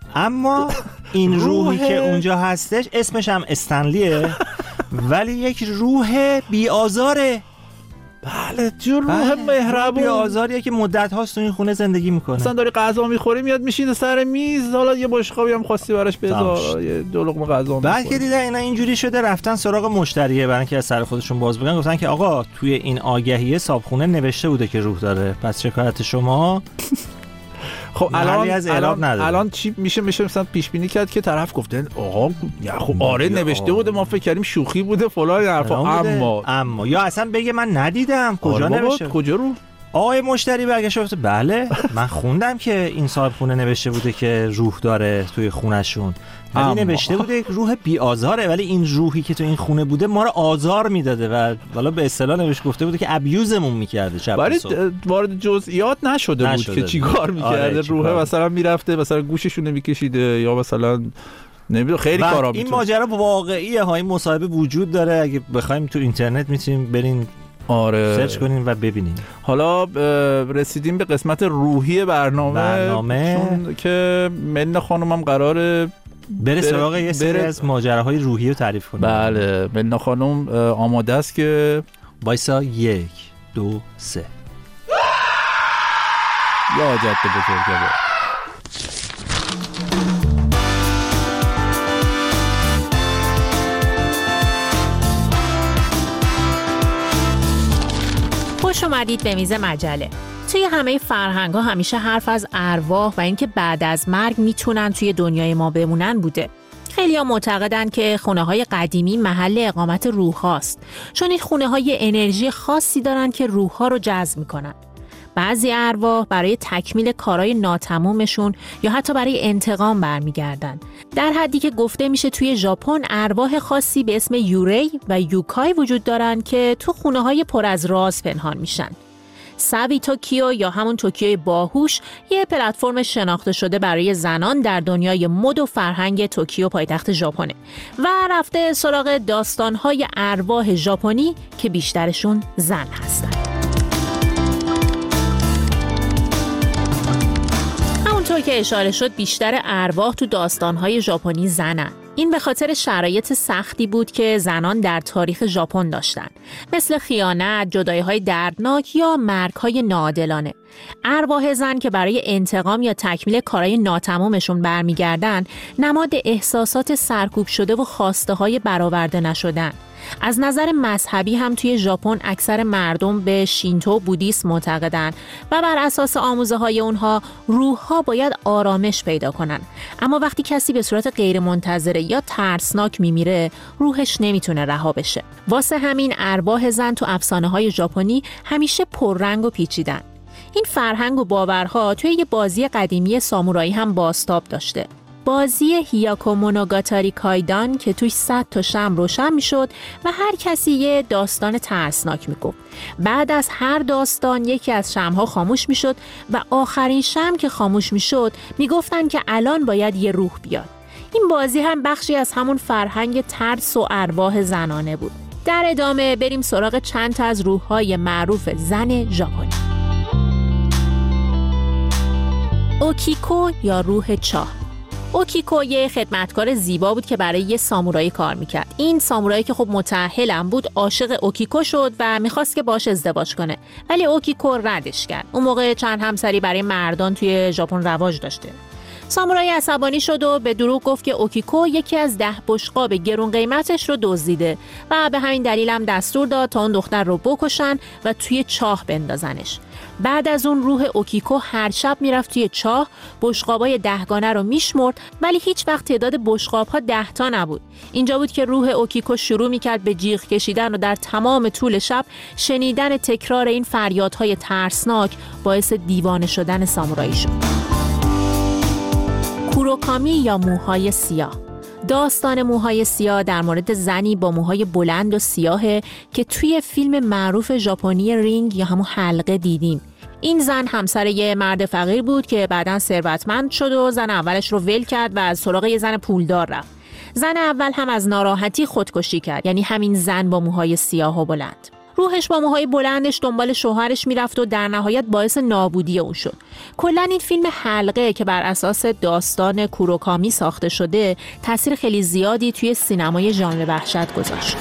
اما این روحی که اونجا هستش اسمش هم استنلیه ولی یک روح بی آزاره. بله جو روح مهربون بی آزاریه که مدت هاست تو این خونه زندگی میکنه. مثلا داری غذا میخوری میاد میشینه سر میز، حالا یه بشقابی هم خواستی براش بذار، یه دو لقمه غذا. بعد که دیدن اینا اینجوری شده رفتن سراغ مشتریه، برای اینکه از سر خودشون باز بگن. گفتن که آقا توی این آگهیه صاحبخونه نوشته بوده که روح داره، پس شکایت شما خب الان از الان الان چی میشه میشه مثلا پیش بینی کرد که طرف گفته آقا خب آره نوشته بوده، ما فکر کردیم شوخی بوده فلان حرفا، اما اما یا اصلا بگه من ندیدم کجا آره نوشته، کجا رو آقای مشتری برگشت گفت بله من خوندم که این صاحب خونه نوشته بوده که روح داره توی خونه‌شون، ولی نوشته بوده روح بی آزاره، ولی این روحی که تو این خونه بوده ما رو آزار میداده و والا به اصطلاح نوشته گفته بوده که ابیوزمون میکرده شب ولی وارد جزئیات نشده, نشده بود که چیکار میکرده. آره روحه مثلا میرفته مثلا گوششون نمیکشیده یا مثلا نمیدونم خیلی کارا میتونه. این ماجرا واقعیه ها، این مصاحبه وجود داره، اگه بخوایم تو اینترنت میتونیم برین آره سرچ کنین و ببینین. حالا رسیدیم به قسمت روحی برنامه, برنامه. چون که منه خانومم قراره بره سراغ یه سری از ماجراهای روحی رو تعریف کنه. بله منه خانم آماده است که وایسا یک دو سه یا جد بزرگه. خوش اومدید به میز مجله. توی همه فرهنگ‌ها همیشه حرف از ارواح و اینکه بعد از مرگ میتونن توی دنیای ما بمونن بوده. خیلی‌ها معتقدن که خونه‌های قدیمی محل اقامت روح‌هاست، چون این خونه‌ها یه انرژی خاصی دارن که روح‌ها رو جذب میکنن. بعضی ارواح برای تکمیل کارهای ناتمامشون یا حتی برای انتقام برمیگردن. در حدی که گفته میشه توی ژاپن ارواح خاصی به اسم یوری و یوکای وجود دارن که تو خونه‌های پر از راز پنهان میشن. ساوی توکیو یا همون توکیوی باهوش یه پلتفرم شناخته شده برای زنان در دنیای مد و فرهنگ توکیو پایتخت ژاپنه و رفته سراغ داستان‌های ارواح ژاپنی که بیشترشون زن هستن. همونطور که اشاره شد بیشتر ارواح تو داستان‌های ژاپنی زنن. این به خاطر شرایط سختی بود که زنان در تاریخ ژاپن داشتن، مثل خیانت، جدایی‌های دردناک یا مرگ‌های ناعادلانه. ارواح زن که برای انتقام یا تکمیل کارهای ناتمامشون برمیگردن، نماد احساسات سرکوب شده و خواسته‌های برآورده نشدن. از نظر مذهبی هم توی ژاپن اکثر مردم به شینتو بودیسم معتقدن و بر اساس آموزه‌های اونها روح‌ها باید آرامش پیدا کنن، اما وقتی کسی به صورت غیرمنتظره یا ترسناک میمیره روحش نمیتونه رها بشه. واسه همین ارواح زن تو افسانه‌های ژاپنی همیشه پررنگ و پیچیدن. این فرهنگ و باورها توی یه بازی قدیمی سامورایی هم بازتاب داشته. بازی هیاکو مونوگاتاری کایدان که توش صد تا شمع روشن میشد و هر کسی یه داستان ترسناک میگفت. بعد از هر داستان یکی از شمع‌ها خاموش میشد و آخرین شمع که خاموش میشد میگفتن که الان باید یه روح بیاد. این بازی هم بخشی از همون فرهنگ ترس و ارواح زنانه بود. در ادامه بریم سراغ چند تا از روح‌های معروف زن ژاپنی. اوکیکو یا روح چاه. اوکیکو یه خدمتکار زیبا بود که برای یه سامورایی کار میکرد. این سامورایی که خب متأهلم بود عاشق اوکیکو شد و میخواست که باش ازدواج کنه، ولی اوکیکو ردش کرد. اون موقع چند همسری برای مردان توی ژاپن رواج داشته. سامورایی عصبانی شد و به دروغ گفت که اوکیکو یکی از ده بشقاب گرون قیمتش رو دزدیده و به همین دلیل هم دستور داد تا اون دختر رو بکشن و توی چاه بندازنش. بعد از اون روح اوکیکو هر شب میرفت توی چاه، بشقابای دهگانه رو میشمرد، ولی هیچ وقت تعداد بشقاب‌ها ده تا نبود. اینجا بود که روح اوکیکو شروع میکرد به جیغ کشیدن و در تمام طول شب شنیدن تکرار این فریادهای ترسناک باعث دیوانه شدن سامورایی شد. کوروکامی یا موهای سیاه. داستان موهای سیاه در مورد زنی با موهای بلند و سیاهه که توی فیلم معروف ژاپنی رینگ یا همون حلقه دیدیم. این زن همسر یه مرد فقیر بود که بعداً ثروتمند شد و زن اولش رو ول کرد و از سراغ یه زن پولدار رفت. زن اول هم از ناراحتی خودکشی کرد، یعنی همین زن با موهای سیاه و بلند. روحش با موهای بلندش دنبال شوهرش میرفت و در نهایت باعث نابودی اون شد. کلاً این فیلم حلقه که بر اساس داستان کوروکامی ساخته شده تاثیر خیلی زیادی توی سینمای ژانر وحشت گذاشت.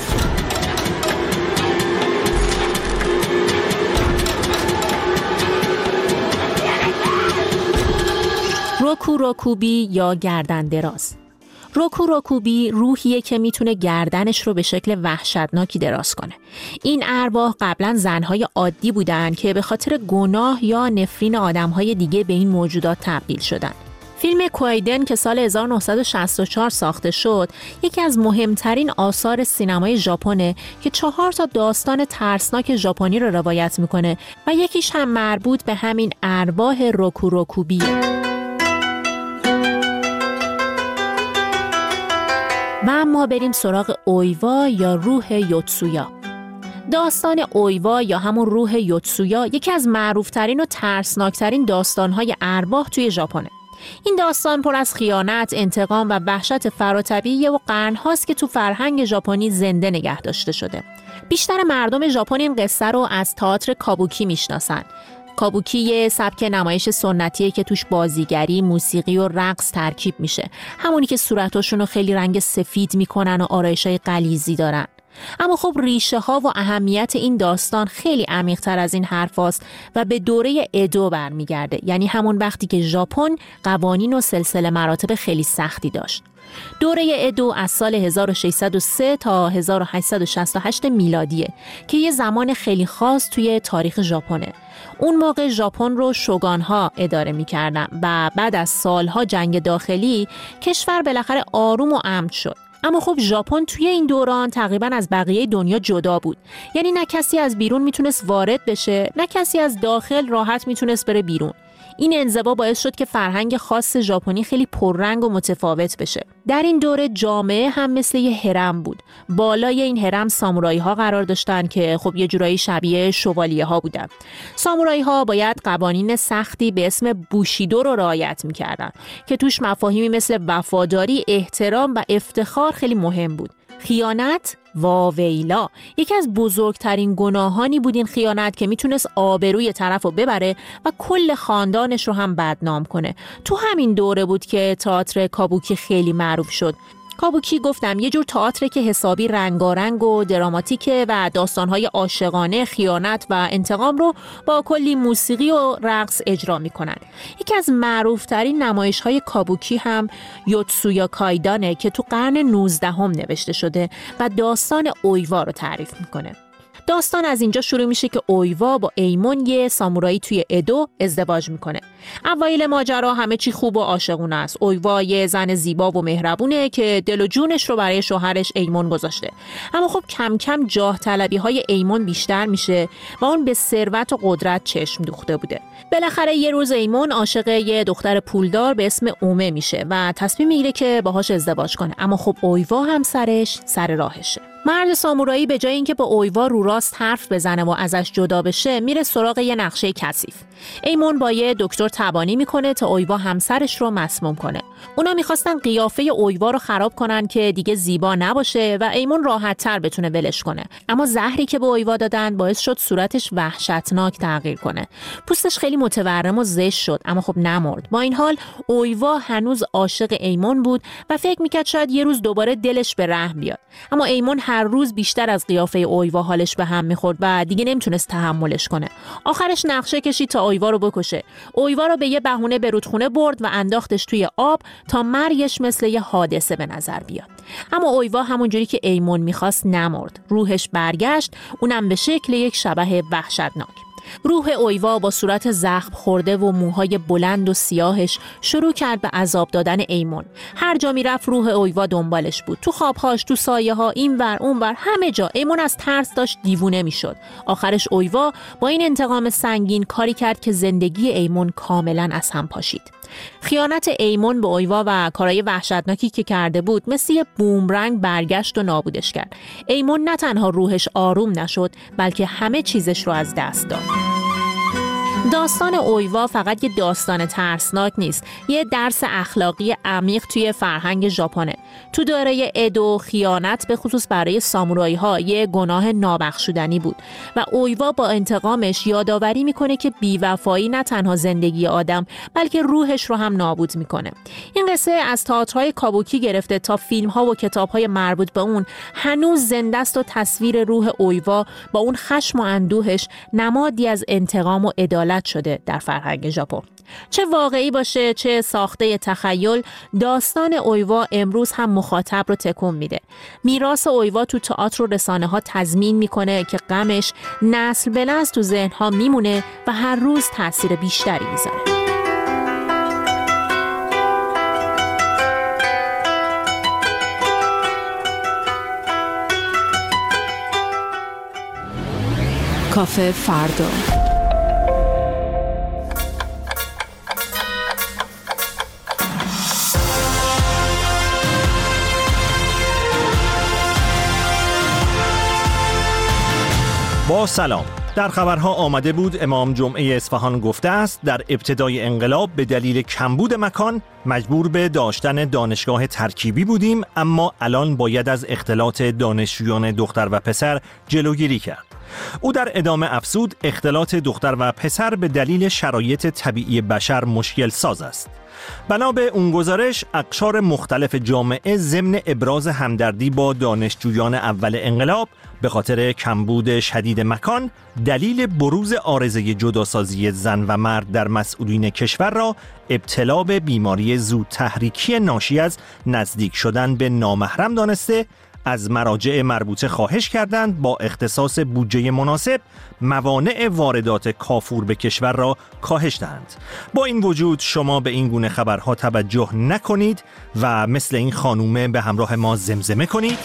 روکو روکوبی یا گردن دراز. روکو روکوبی روحیه که میتونه گردنش رو به شکل وحشتناکی دراز کنه. این ارواح قبلا زنهای عادی بودن که به خاطر گناه یا نفرین آدمهای دیگه به این موجودات تبدیل شدن. فیلم کوایدن که سال هزار و نهصد و شصت و چهار ساخته شد یکی از مهمترین آثار سینمای ژاپنه که چهار تا داستان ترسناک ژاپنی رو روایت میکنه و یکیش هم مربوط به همین ارواح روکو روکوبیه. و اما بریم سراغ اویوا یا روح یوتسویا. داستان اویوا یا همون روح یوتسویا یکی از معروفترین و ترسناکترین داستانهای ارواح توی ژاپنه. این داستان پر از خیانت، انتقام و وحشت فراتبیعیه و قرن‌هاست که تو فرهنگ ژاپنی زنده نگه داشته شده. بیشتر مردم ژاپن این قصه رو از تئاتر کابوکی میشناسن. کابوکی یه سبک نمایش سنتیه که توش بازیگری، موسیقی و رقص ترکیب میشه. همونی که صورتاشون رو خیلی رنگ سفید میکنن و آرایشای غلیظی دارن. اما خب ریشه ها و اهمیت این داستان خیلی عمیق تر از این حرف هاست و به دوره ادو برمیگرده، یعنی همون وقتی که ژاپن قوانین و سلسله مراتب خیلی سختی داشت. دوره ادو از سال هزار و ششصد و سه تا هزار و هشتصد و شصت و هشت میلادیه که یه زمان خیلی خاص توی تاریخ ژاپنه. اون موقع ژاپن رو شوگان‌ها اداره می‌کردن و بعد از سالها جنگ داخلی کشور بالاخره آروم و امن شد. اما خب ژاپن توی این دوران تقریبا از بقیه دنیا جدا بود. یعنی نه کسی از بیرون میتونست وارد بشه، نه کسی از داخل راحت میتونست بره بیرون. این انزوا باعث شد که فرهنگ خاص ژاپنی خیلی پررنگ و متفاوت بشه. در این دوره جامعه هم مثل یه هرم بود. بالای این هرم سامورایی ها قرار داشتن که خب یه جورایی شبیه شوالیه ها بودن. سامورایی ها باید قوانین سختی به اسم بوشیدو رو رعایت می‌کردن که توش مفاهیمی مثل وفاداری، احترام و افتخار خیلی مهم بود. خیانت واویلا، یکی از بزرگترین گناهانی بود این خیانت که میتونست آبروی طرف رو ببره و کل خاندانش رو هم بدنام کنه. تو همین دوره بود که تئاتر کابوکی خیلی معروف شد. کابوکی گفتم یه جور تئاتره که حسابی رنگارنگ و دراماتیکه و داستان‌های عاشقانه، خیانت و انتقام رو با کلی موسیقی و رقص اجرا می‌کنن. یکی از معروف‌ترین نمایش‌های کابوکی هم یوتسویا کایدانه که تو قرن نوزدهم نوشته شده و داستان اویوا رو تعریف می‌کنه. داستان از اینجا شروع میشه که اویوا با ایمون یه سامورایی توی ادو ازدواج میکنه. اوایل ماجرا همه چی خوب و عاشقونه است. اویوا یه زن زیبا و مهربونه که دل و جونش رو برای شوهرش ایمون گذاشته. اما خب کم کم جاه طلبی های ایمون بیشتر میشه و اون به ثروت و قدرت چشم دوخته بوده. بالاخره یه روز ایمون عاشق یه دختر پولدار به اسم اومه میشه و تصمیم میگیره که باهاش ازدواج کنه. اما خب اویوا هم سرش سر راهشه. مرد سامورایی به جای اینکه با اویوا رو راست حرف بزنه و ازش جدا بشه، میره سراغ یه نقشه کثیف. ایمون با یه دکتر تبانی میکنه تا اویوا همسرش رو مسموم کنه. اونا میخواستن قیافه اویوا رو خراب کنن که دیگه زیبا نباشه و ایمون راحت‌تر بتونه ولش کنه. اما زهری که به اویوا دادن باعث شد صورتش وحشتناک تغییر کنه. پوستش خیلی متورم و زشت شد، اما خب نمرد. با این حال اویوا هنوز عاشق ایمون بود و فکر میکرد شاید یه روز دوباره دلش به رحم بیاد. اما ایمون هر روز بیشتر از قیافه اویوا حالش به هم میخورد و دیگه نمیتونست تحملش کنه. آخرش نقشه کشید تا اویوا رو بکشه. اویوا رو به یه بهونه به رودخونه برد و انداختش توی آب تا مرگش مثل یه حادثه به نظر بیاد. اما اویوا همونجوری که ایمون میخواست نمرد. روحش برگشت، اونم به شکل یک شبح وحشتناک. روح اویوا با صورت زخم خورده و موهای بلند و سیاهش شروع کرد به عذاب دادن ایمون. هر جا میرفت روح اویوا دنبالش بود. تو خوابهاش، تو سایه ها، این ور اون ور، همه جا. ایمون از ترس داشت دیوونه میشد. آخرش اویوا با این انتقام سنگین کاری کرد که زندگی ایمون کاملا از هم پاشید. خیانت ایمون به اویوا و کارهای وحشتناکی که کرده بود مثل یه بومرنگ برگشت و نابودش کرد. ایمون نه تنها روحش آروم نشد، بلکه همه چیزش رو از دست داد. داستان اویوا فقط یه داستان ترسناک نیست، یه درس اخلاقی عمیق توی فرهنگ ژاپنه. تو دوره ادو خیانت به خصوص برای سامورایی ها یه گناه نابخشودنی بود و اویوا با انتقامش یادآوری میکنه که بی‌وفایی نه تنها زندگی آدم بلکه روحش رو هم نابود میکنه. این قصه از تئاترهای کابوکی گرفته تا فیلم ها و کتاب های مربوط به اون هنوز زنده است و تصویر روح اویوا با اون خشم و اندوهش نمادی از انتقام و عدالت شده در فرهنگ ژاپن. چه واقعی باشه چه ساخته تخیل، داستان اویوا امروز هم مخاطب رو تکون میده. میراث اویوا تو تئاتر و رسانه ها تضمین میکنه که غمش نسل به نسل تو ذهن ها میمونه و هر روز تاثیر بیشتری میذاره. کافه فردا. با سلام. در خبرها آمده بود امام جمعه اصفهان گفته است در ابتدای انقلاب به دلیل کمبود مکان مجبور به داشتن دانشگاه ترکیبی بودیم، اما الان باید از اختلاط دانشجویان دختر و پسر جلوگیری کرد. او در ادامه افزود اختلاط دختر و پسر به دلیل شرایط طبیعی بشر مشکل ساز است. بنا به اون گزارش اقشار مختلف جامعه ضمن ابراز همدردی با دانشجویان اول انقلاب به خاطر کمبود شدید مکان دلیل بروز عارضه جداسازی زن و مرد در مسئولین کشور را ابتلا به بیماری زود تحریکی ناشی از نزدیک شدن به نامحرم دانسته، از مراجع مربوطه خواهش کردند با اختصاص بودجه مناسب موانع واردات کافور به کشور را کاهش دهند. با این وجود شما به این گونه خبرها توجه نکنید و مثل این خانومه به همراه ما زمزمه کنید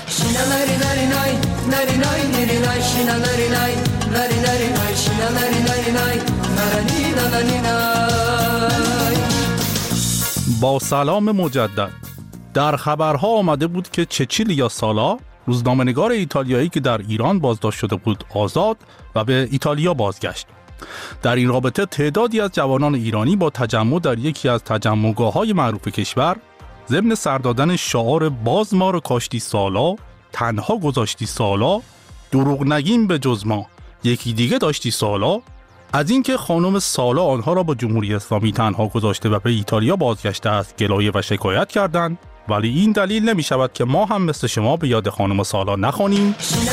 با سلام مجدد. در خبرها آمده بود که چچیلیا سالا، روزنامه‌نگار ایتالیایی که در ایران بازداشت شده بود، آزاد و به ایتالیا بازگشت. در این رابطه تعدادی از جوانان ایرانی با تجمع در یکی از تجمعگاه‌های معروف کشور ضمن سر دادن شعار باز ما رو کاشتی سالا، تنها گذاشتی سالا، دروغ نگیم به جز ما، یکی دیگه داشتی سالا، از اینکه خانم سالا آنها را با جمهوری اسلامی تنها گذاشته و به ایتالیا بازگشته است گلایه و شکایت کردند، ولی این دلیل نمی شود که ما هم مثل شما به یاد خانم سالا نخوانیم.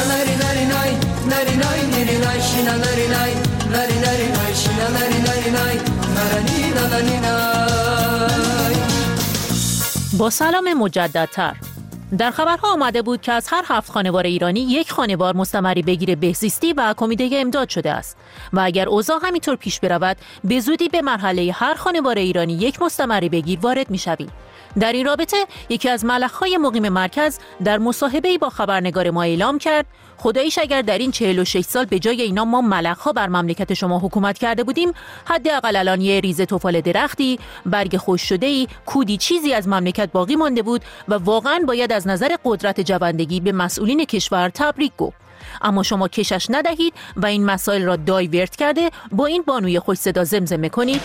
با سلام مجددتر. در خبرها آمده بود که از هر هفت خانوار ایرانی یک خانوار مستمری بگیر بهزیستی و کمیته امداد شده است و اگر اوضاع همینطور پیش برود به زودی به مرحله هر خانوار ایرانی یک مستمری بگیر وارد می‌شویم. در این رابطه یکی از ملخ‌های مقیم مرکز در مصاحبه‌ای با خبرنگار ما اعلام کرد خداییش اگر در این چهل و شش سال به جای اینا ما ملخ‌ها بر مملکت شما حکومت کرده بودیم، حداقل الان یه ریزه توفال درختی، برگ خشک شده‌ای، کودی چیزی از مملکت باقی مانده بود و واقعاً باید از نظر قدرت جوندگی به مسئولین کشور تبریک گفت. اما شما کشش ندهید و این مسائل را دایورت کرده با این بانوی خوش صدا زمزمه کنید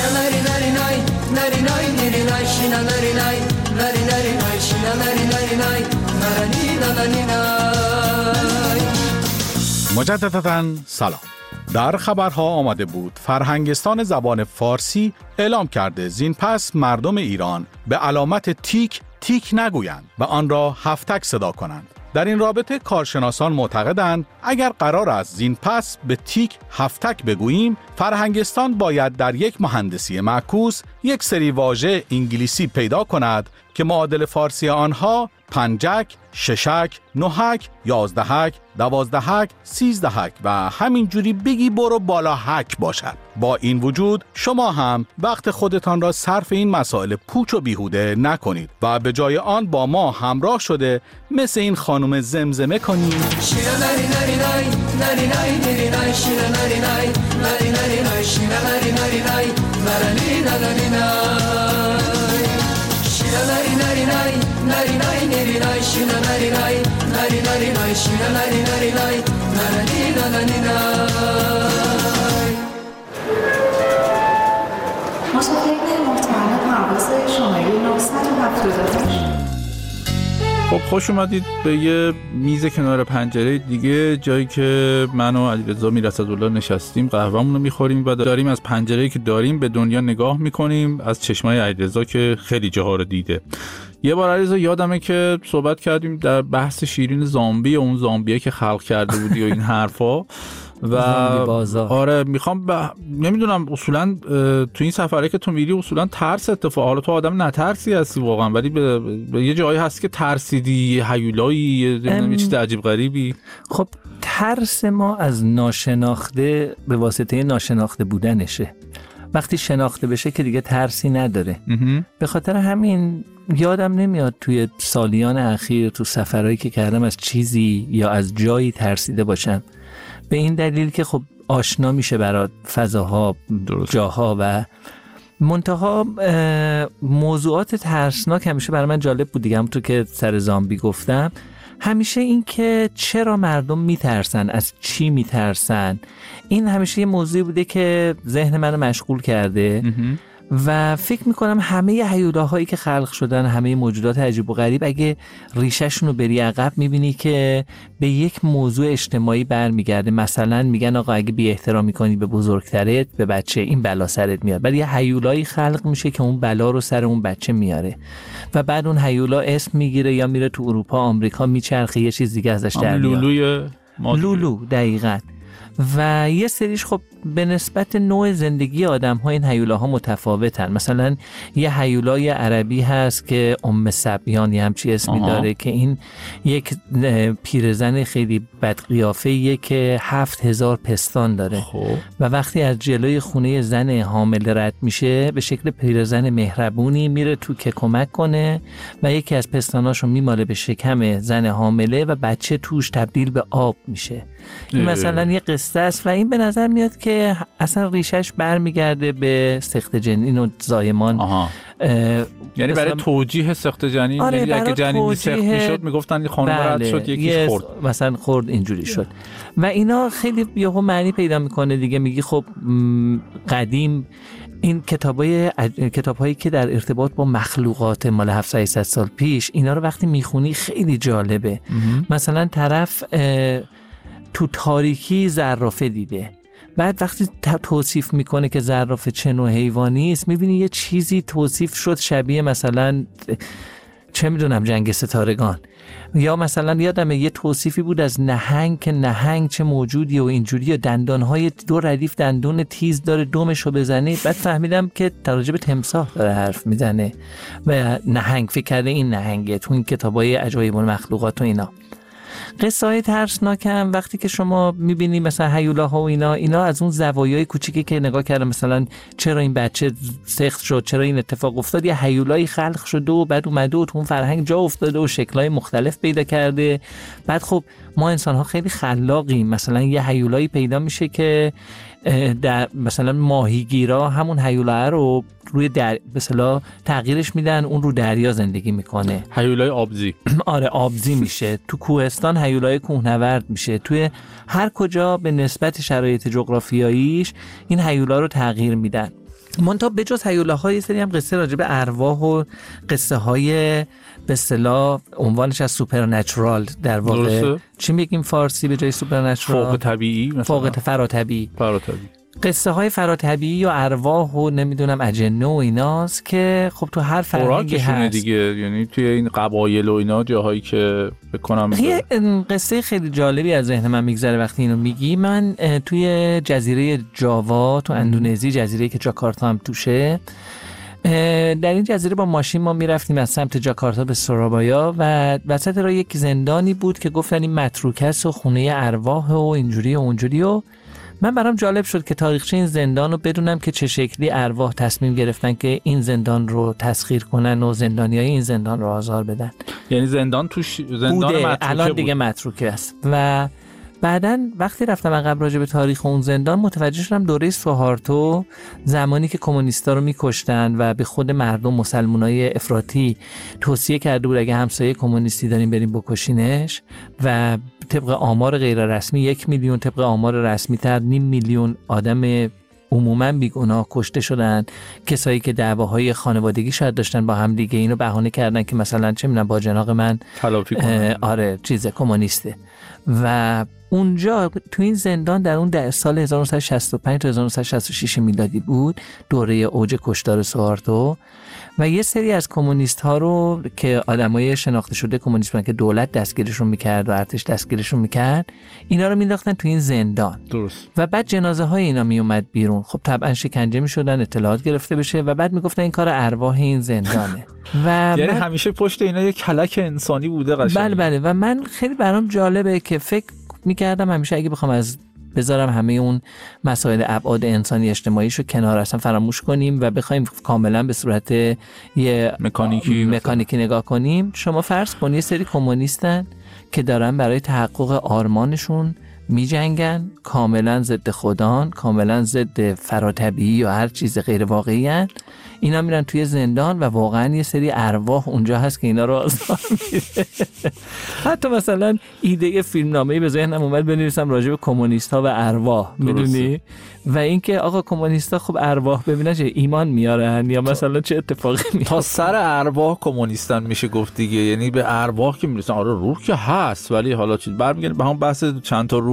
مجدداً سلام. در خبرها آمده بود فرهنگستان زبان فارسی اعلام کرده زین پس مردم ایران به علامت تیک تیک نگویند و آن را هفتک صدا کنند. در این رابطه کارشناسان معتقدند اگر قرار است زین پس به تیک هفتک بگوییم، فرهنگستان باید در یک مهندسی معکوس یک سری واژه انگلیسی پیدا کند که معادل فارسی آنها پنجک، ششک، نهک، یازدهک، دوازدهک، سیزدهک و همینجوری بگی برو بالا هک باشد. با این وجود شما هم وقت خودتان را صرف این مسائل پوچ و بیهوده نکنید و به جای آن با ما همراه شده مثل این خانم زمزمه کنید خب خوش اومدید به یه میز کنار پنجره دیگه، جایی که من و علیرضا میرصدالله نشستیم، قهوه‌مون رو میخوریم و داریم از پنجره‌ای که داریم به دنیا نگاه میکنیم، از چشمای علیرضا که خیلی جاها رو دیده. یه بار علیرضا یادمه که صحبت کردیم در بحث شیرین زامبی، اون زامبیه که خلق کرده بودی و این حرفا و آره میخوام ب... نمیدونم اصولا تو این سفره که تو میری اصولا ترس اتفاق، حالا تو آدم نترسی هستی واقعا، ولی به... به یه جایی هست که ترسیدی، هیولایی، یه چیز عجیب غریبی. خب ترس ما از ناشناخته به واسطه ناشناخته بودنشه، وقتی شناخته بشه که دیگه ترسی نداره. به خاطر همین یادم نمیاد توی سالیان اخیر تو سفرهایی که کردم از چیزی یا از جایی ترسیده باشم، به این دلیل که خب آشنا میشه برات فضاها، جاها و منتها موضوعات ترسناک همیشه برای من جالب بود دیگه. همونطور که سر زامبی گفتم، همیشه این که چرا مردم میترسن، از چی میترسن، این همیشه یه موضوعی بوده که ذهن منو مشغول کرده و فکر میکنم همه هیولاهایی که خلق شدن، همه موجودات عجیب و غریب، اگه ریشه‌شون رو بری عقب میبینی که به یک موضوع اجتماعی برمیگرده. مثلا میگن آقا اگه بی احترامی کنی به بزرگترت، به بچه، این بلا سرت میاد. بعد یه هیولایی خلق میشه که اون بلا رو سر اون بچه میاره و بعد اون هیولا اسم میگیره یا میره تو اروپا، آمریکا میچرخه، یه چیز دیگه ازش در میاد. لولوی لولو دقیقاً. و یه سریش خب به نسبت نوع زندگی آدم‌ها این هیولاها متفاوتن. مثلا یه هیولای عربی هست که ام صبیان یه همچی اسمی آه. داره که این یک پیرزن خیلی بدقیافه‌ایه که هفت هزار پستان داره خوب. و وقتی از جلوی خونه زن حامل رد میشه به شکل پیرزن مهربونی میره تو که کمک کنه و یکی از پستاناشو میماله به شکم زن حامله و بچه توش تبدیل به آب میشه. این مثلا یه قصه است و این به نظر میاد که اصلا ریشش برمیگرده به سخت جنین و زایمان. یعنی برای توجیه سخت جنین، آره یعنی اگه جنین سخت میشد میگفتن خانم بله. رد شد یکیش خورد مثلا خورد اینجوری شد و اینا خیلی یهو معنی پیدا میکنه دیگه. میگی خب قدیم این کتابای کتابایی که در ارتباط با مخلوقات مال هفتصد هشتصد سال پیش اینا رو وقتی میخونی خیلی جالبه. مثلا طرف تو تاریکی زرافه دیده، بعد وقتی توصیف میکنه که زرافه چه نوع حیوانی است میبینی یه چیزی توصیف شد شبیه مثلا چه میدونم جنگ ستارگان، یا مثلا یادمه یه توصیفی بود از نهنگ که نهنگ چه موجودی و اینجوری، دندانهای دو ردیف دندون تیز داره دومشو بزنه. بعد فهمیدم که راجع به تمساح داره حرف میزنه و نهنگ فکر کرده این نهنگه تو این کتابای عجایب المخلوقات و اینا. قصه های ترسناکم وقتی که شما میبینی مثلا هیولاها و اینا اینا از اون زوایای کوچیکی که نگاه کردم مثلا چرا این بچه سخت شد، چرا این اتفاق افتاد، یه هیولایی خلق شده و بعد اومده و تو اون فرهنگ جا افتاده و شکل‌های مختلف پیدا کرده. بعد خب ما انسان‌ها خیلی خلاقیم، مثلا یه هیولایی پیدا میشه که در مثلا ماهیگیرا همون هیولا رو روی در مثلا تغییرش میدن اون رو دریا زندگی میکنه، هیولای آبزی. آره آبزی میشه. تو کوهستان هیولای کوهنورد میشه. توی هر کجا به نسبت شرایط جغرافیاییش این هیولا رو تغییر میدن. منتها به جز هیولاها یه سری هم قصه راجع به ارواح و قصه های به اصطلاح عنوانش از سوپرنچرال در واقع درسته. چی میگیم فارسی به جای سوپرنچرال؟ فوق طبیعی مثلا. فوق فراتبیعی. فراتبیعی. قصه های فراتبیعی یا ارواح و نمیدونم اجنه و ایناست که خب تو هر فرهنگی هست دیگه، یعنی توی این قبایل و اینا جاهایی که بکنم. یه قصه خیلی جالبی از ذهن من میگذره وقتی اینو میگی. من توی جزیره جاوا تو اندونزی، جزیره که جاکارتا هم توشه، در این جزیره با ماشین ما میرفتیم از سمت جاکارتا به سورابایا و وسط راه یک زندانی بود که گفتن این متروکه است و خونه ارواح و اینجوری و اونجوری و من برام جالب شد که تاریخچه این زندان رو بدونم که چه شکلی ارواح تصمیم گرفتن که این زندان رو تسخیر کنن و زندانیای این زندان رو آزار بدن. یعنی زندان توش زندان متروکه الان دیگه متروکه است. و بعدن وقتی رفتم عقب راجع به تاریخ اون زندان متوجه شدم دوره سوهارتو زمانی که کمونیستا رو میکشتن و به خود مردم مسلمانای افراطی توصیه کرده بود اگه همسایه کمونیستی داریم بریم بکشینش و طبق آمار غیر رسمی یک میلیون، طبق آمار رسمی تر نیم میلیون آدم عموما بیگناه کشته شدن. کسایی که دعواهای خانوادگی شاید داشتن با هم دیگه اینو بهانه کردن که مثلا چه میدونم با جناق من تلافی کنن. آره چیز کمونیسته. و اونجا تو این زندان در اون در سال هزار و نهصد و شصت و پنج تا هزار و نهصد و شصت و شش میلادی بود، دوره اوج کشتار سوهارتو، و یه سری از کمونیست ها رو که آدمای شناخته شده کمونیست بودن که دولت دستگیرشون میکرد و ارتش دستگیرشون میکرد، اینا رو مینداختن تو این زندان. درست. و بعد جنازه های اینا میومد بیرون. خب طبعا شکنجه میشدن، اطلاعات گرفته بشه و بعد میگفتن این کار ارواح این زندانه. و یعنی همیشه پشت اینا یه کلک انسانی بوده قشنگ. بله بله. و من خیلی برام جالبه که فکر میکردم همیشه اگه بخوام از بذارم همه اون مسائل ابعاد انسانی اجتماعیشو کنار اصلا فراموش کنیم و بخوایم کاملا به صورت یه مکانیکی مکانیکی نگاه کنیم، شما فرض کن یه سری کمونیستن که دارن برای تحقق آرمانشون می جنگن، کاملا ضد خدان، کاملا ضد فراتبیعی یا هر چیز غیر واقعی هن. اینا میرن توی زندان و واقعا یه سری ارواح اونجا هست که اینا رو آزار میده. حتی مثلا ایده فیلمنامه‌ای به ذهنم اومد بنویسم راجع به کمونیست‌ها و ارواح، میدونی؟ و اینکه آقا کمونیست‌ها خب ارواح ببینن چه ایمان میارن یا مثلا چه اتفاقی میفته. تا سر ارواح کمونیستن میشه گفت دیگه، یعنی به ارواح که میرسن. آره روح که هست ولی حالا چیز برمیگردیم به هم بحث چند تا روح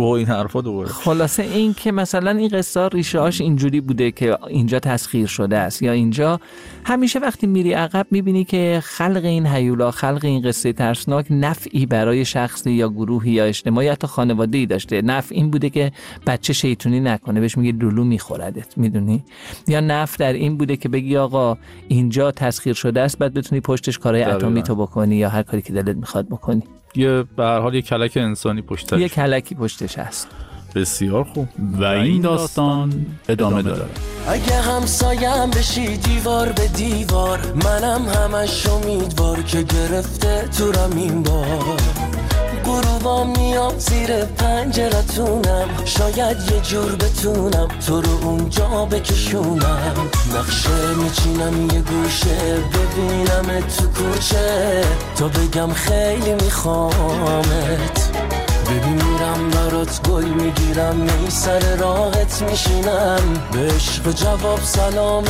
و این حرفا دوباره. خلاصه این که مثلا این قصه ریشه هاش اینجوری بوده که اینجا تسخیر شده است یا اینجا. همیشه وقتی میری عقب میبینی که خلق این هیولا، خلق این قصه ترسناک نفعی برای شخصی یا گروهی یا اجتماعی حتی خانواده‌ای داشته. نفع این بوده که بچه شیطونی نکنه، بهش میگه لولو میخوردت، میدونی؟ یا نفع در این بوده که بگی آقا اینجا تسخیر شده است، بعد بتونی پشتش کارهای اتمی تو بکنی یا هر کاری که دلت میخواد بکنی. یه به هر حال یه کلک انسانی پشتش، یه کلکی پشتش هست. بسیار خوب. و این داستان ادامه داره. اگه همسایم بشی دیوار به دیوار، منم همش امیدوار که گرفته تو رم این بار. غروبا میام زیر پنجرتونم، شاید یه جور بتونم تو رو اونجا بکشونم. نقشه میچینم یه گوشه، ببینم تو کوچه، تا بگم خیلی میخوامت. ببین میرم برات گل میگیرم، می سر راحت میشینم، به عشق جواب سلامت.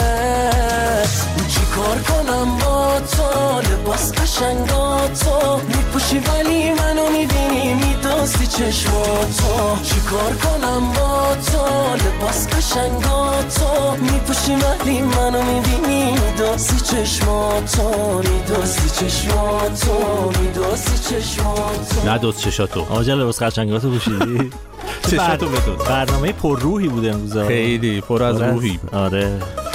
چی کار کنم با تو، لباس قشنگاتو میپوشی ولی منو میبینی میدازی چشماتو. چی کار کنم با تو، لباس قشنگاتو میپوشی ولی منو میبینی میدازی چشماتو. میدازی چشماتو، میدازی چشماتو. نداز چشاتو. آجا لباس قشنگاتو پوشیدی؟ چشاتو بدوز. برنامه پر روحی بوده امروز. خیلی پر از روحی. آره.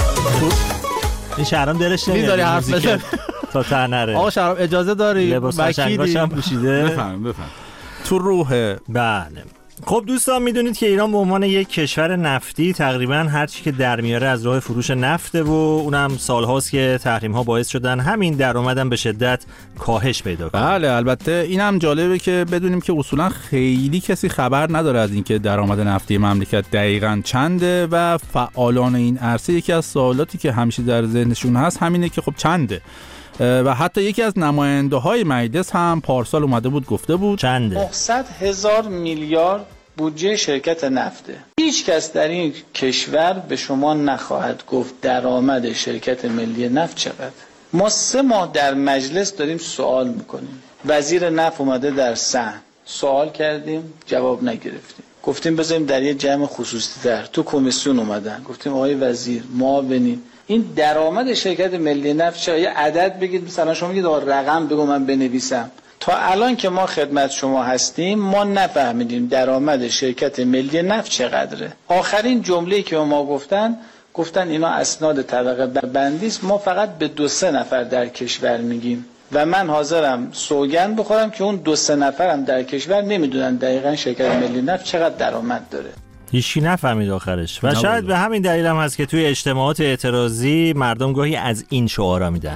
این شهرام دلش نمیاد میذاری حرف بزن تا ته نره. آقا شهرام اجازه داری؟ لباس قشنگاش هم پوشیده. بفهم بفهم. تو روحه. بله. خب دوستان میدونید که ایران به عنوان یک کشور نفتی تقریبا هر چی که در میاره از راه فروش نفته و اونم سالهاست که تحریم ها باعث شدن همین درآمدم به شدت کاهش پیدا کنه. بله البته اینم جالبه که بدونیم که اصولا خیلی کسی خبر نداره از اینکه درآمد نفتی مملکت دقیقاً چنده و فعالان این عرصه یکی از سوالاتی که همیشه در ذهنشون هست همینه که خب چنده. و حتی یکی از نماینده های مجلس هم پارسال اومده بود گفته بود چنده؟ نهصد هزار میلیارد بودجه شرکت نفته. هیچ کس در این کشور به شما نخواهد گفت درآمد شرکت ملی نفت چقدر. ما سه ماه در مجلس داریم سوال میکنیم. وزیر نفت اومده در صحن سوال کردیم جواب نگرفتیم. گفتیم بذاریم در یه جمع خصوصی تر. تو کمیسیون اومدن گفتیم آقای وزیر معاونین این درآمد شرکت ملی نفت چه؟ یه عدد بگید، مثلا شما میگید رقم بگو من بنویسم. تا الان که ما خدمت شما هستیم ما نفهمیدیم درآمد شرکت ملی نفت چقدره. آخرین جمله‌ای که ما گفتن گفتن اینا اسناد طبقه بندی است، ما فقط به دو سه نفر در کشور میگیم و من حاضرم سوگند بخورم که اون دو سه نفرم در کشور نمیدونن دقیقاً شرکت ملی نفت چقدر درآمد داره. هیچی نفهمید آخرش و شاید به همین دلیل هم هست که توی اجتماعات اعتراضی مردم گاهی از این شعارا میدن.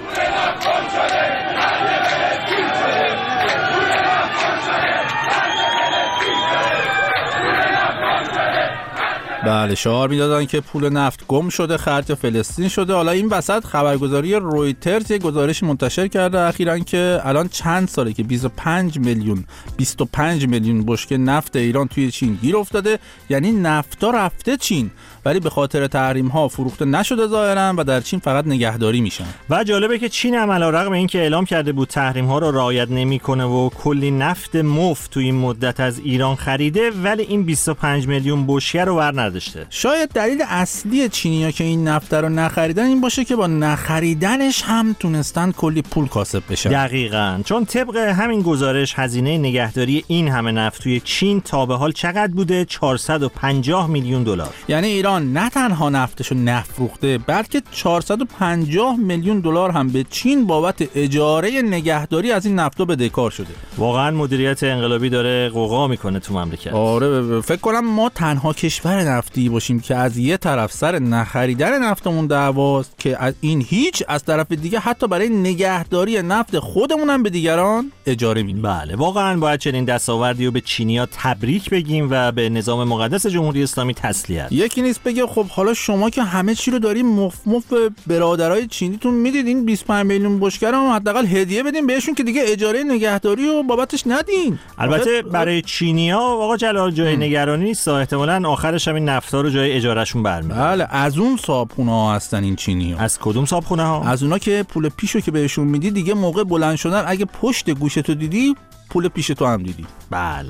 بله شعار میدادن که پول نفت گم شده، خرج فلسطین شده. حالا این وسط خبرگزاری رویترز یک گزارش منتشر کرده اخیراً که الان چند ساله که بیست و پنج میلیون بیست و پنج میلیون بشکه نفت ایران توی چین گیر افتاده. یعنی نفتا رفته چین ولی به خاطر تحریم ها فروخته نشده ظاهرا و در چین فقط نگهداری میشن. و جالبه که چین هم علیرغم اینکه اعلام کرده بود تحریم ها رو رعایت نمیکنه و کلی نفت مفت توی این مدت از ایران خریده، ولی این بیست و پنج میلیون بشکه رو ور نداشته. شاید دلیل اصلی چینی‌ها که این نفت رو نخریدن این باشه که با نخریدنش هم تونستن کلی پول کاسب بشن. دقیقاً، چون طبق همین گزارش هزینه نگهداری این همه نفت توی چین تا به حال چقدر بوده؟ چهارصد و پنجاه میلیون دلار. یعنی ایران نه تنها نفتشو نفروخته بلکه چهارصد و پنجاه میلیون دلار هم به چین بابت اجاره نگهداری از این نفتو بدهکار شده. واقعا مدیریت انقلابی داره قوقا میکنه تو مملکت. آره فکر کنم ما تنها کشور نفتی باشیم که از یه طرف سر نخریدن نفتمون دعواست که از این هیچ، از طرف دیگه حتی برای نگهداری نفت خودمون هم به دیگران اجاره میدیم. بله واقعا باید چنین دستاوردی رو به چینی‌ها تبریک بگیم و به نظام مقدس جمهوری اسلامی تسلیت. یکی نیست بگه خب حالا شما که همه چی رو داریم مف مف برادرای چینیتون میدید، این بیست و پنج میلیون بشکه رو حداقل هدیه بدین بهشون که دیگه اجاره نگهداری رو بابتش ندین. البته برای چینی‌ها آقا جلال جای ام. نگرانی نیست، احتمالاً آخرش همین نفتا رو جای اجارهشون برمی‌دارن. بله از اون صابخونه‌ها هستن این چینی‌ها. از کدوم صابخونه‌ها؟ از اونا که پول پیشو که بهشون میدی دیگه موقع بلند شدن اگه پشت گوشتو دیدی پول پیش تو هم دیدی. بله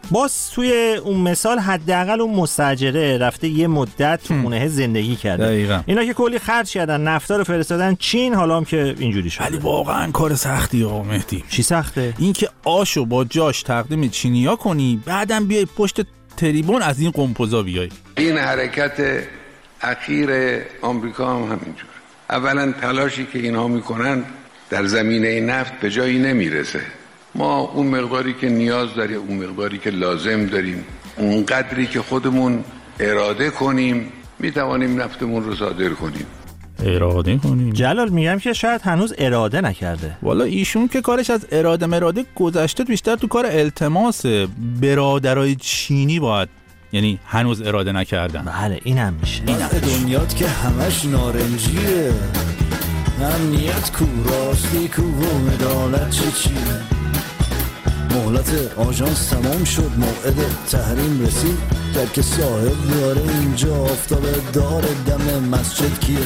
باز توی اون مثال حداقل اون مستاجره رفته یه مدت تو خونه زندگی کرده. دقیقاً. اینا که کلی خرج کردن، نفتا رو فرستادن چین، حالا هم که اینجوری شده. ولی واقعا کار سختیه آقا مهدی. چی سخته؟ این که آشو با جاش تقدیم چینیا کنی، بعدم بیای پشت تریبون از این قمپوزا بیای. این حرکت اخیر آمریکا هم همینجور. اولا تلاشی که اینها میکنن در زمینه نفت به جایی نمیرسه. ما اون مقداری که نیاز داریم، اون مقداری که لازم داریم، اون قدری که خودمون اراده کنیم میتوانیم نفتمون رو صادر کنیم. اراده کنیم. جلال میگم که شاید هنوز اراده نکرده. والا ایشون که کارش از اراده مراده گذشته، بیشتر تو کار التماسه. برادرای چینی باید، یعنی هنوز اراده نکردن. بله اینم میشه. این دنیات که همش نارنجیه، امنیت کو، راستی کو و عدالت چی چی. مهلت آژانس تمام شد، موعد تحریم رسید، در که صاحب داره اینجا آفتاب داره، دم مسجد کیه؟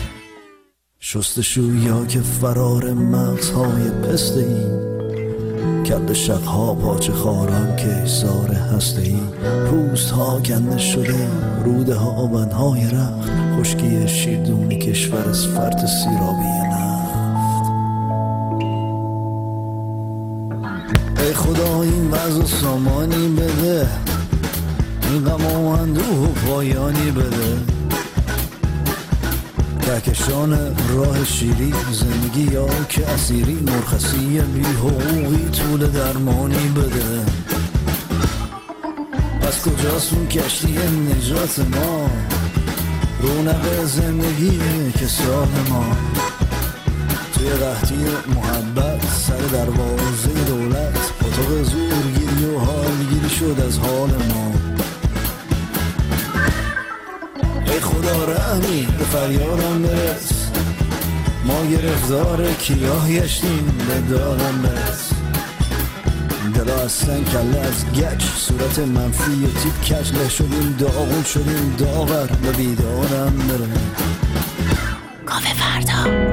شستشویا که فرار مغزهای پسته این، کرده شقها پاچه خاران که ایثار هسته ای. روست ها کنده شده، روده ها بنهای رخت، خشکی شیردونی کشور از فرط سیرابی نفت. ای خدا این وضع سامانی بده، این غم و اندوه پایانی بده. کهکشان راه شیری، زندگی یا که اسیری، مرخصی بی حقوقی، طول درمانی بده. پس کجاست اون کشتی نجات ما، رونق زندگی که سال ما. توی قحطی محبت، سر دروازه دولت، اتاق زورگیری و حالگیری شد از حال ما. ای خدا رحمی به فریادم برس، ما گرفتار کیاه گشتیم به دادم برس. دلا هستن کله از گچ، صورت منفی و تیپ کچ، له شدیم داغون شدیم داغر به بیدارم بره. کافه فردا.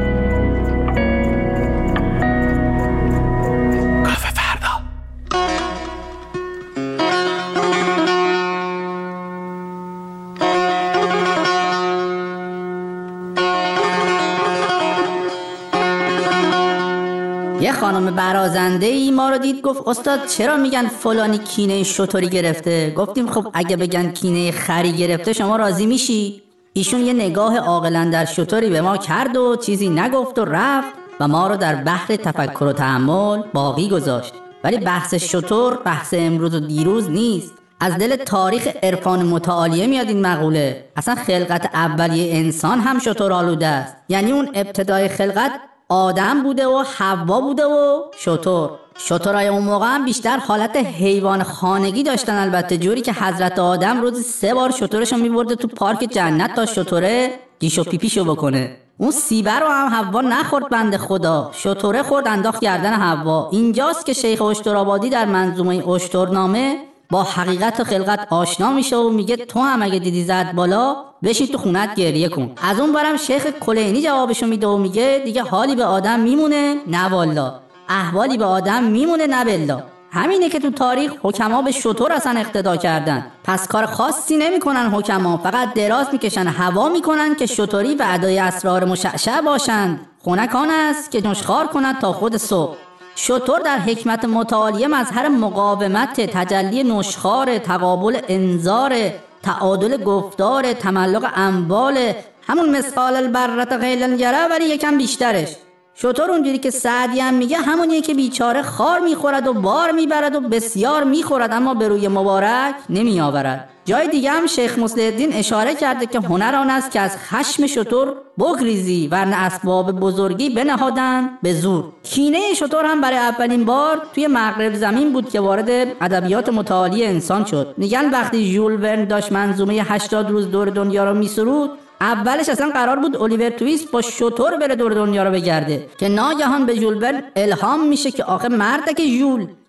یه خانم برازنده ای ما رو دید، گفت استاد چرا میگن فلانی کینه شتری گرفته؟ گفتیم خب اگه بگن کینه خری گرفته شما راضی میشی؟ ایشون یه نگاه عاقلانه در شتری به ما کرد و چیزی نگفت و رفت و ما رو در بحر تفکر و تأمل باقی گذاشت. ولی بحث شتر بحث امروز و دیروز نیست، از دل تاریخ عرفان متعالیه میاد این مقوله. اصلا خلقت اولیه انسان هم شتر آلوده است، یعنی اون ابتدای خلقت آدم بوده و حوا بوده و شتر. شترهای اون موقع هم بیشتر حالت حیوان خانگی داشتن، البته جوری که حضرت آدم روزی سه بار شترشو میبرده تو پارک جنت تا شتره گیش و پیپیشو بکنه. اون سیبه رو هم حوا نخورد بنده خدا، شتره خورد انداخت گردن حوا. اینجاست که شیخ اشترآبادی در منظومه اشترنامه با حقیقت خلقت آشنا میشه و میگه تو هم اگه دیدی زد بالا بشین تو خونت گریه کن. از اون برم شیخ کلینی جوابشو میده و میگه دیگه حالی به آدم میمونه نه والا، احوالی به آدم میمونه نه بلا. همینه که تو تاریخ حکما به شتر اصلا اقتدا کردن. پس کار خاصی نمیکنن حکما، فقط دراز میکشن هوا میکنن که شتری و ادای اسرار مشعشع باشند. خنک آن است که نشخوار کنند تا خود صبح. شتر در حکمت متعالیه مظهر مقاومت، تجلی نشخوار، تقابل انذار، تعادل گفتار، تملق اموال، همون مثقال البرت غیل الجره ولی یکم بیشترش. شتر اونجوری که سعدی هم میگه همونیه که بیچاره خار میخورد و بار میبرد و بسیار میخورد اما به روی مبارک نمیآورد. جای دیگه هم شیخ مصلح‌الدین اشاره کرده که هنر آن است که از خشم شتر بگریزی ورنه اسباب بزرگی بنهادن به زور. کینه شتر هم برای اولین بار توی مغرب زمین بود که وارد ادبیات متعالی انسان شد. میگن وقتی ژول ورن داشت منظومه هشتاد روز دور دنیا رو میسرود، اولش اصلا قرار بود الیور تویست با شتر بره دور دنیا رو بگرده که ناگهان به ژول ورن الهام میشه که آخه مردک ژول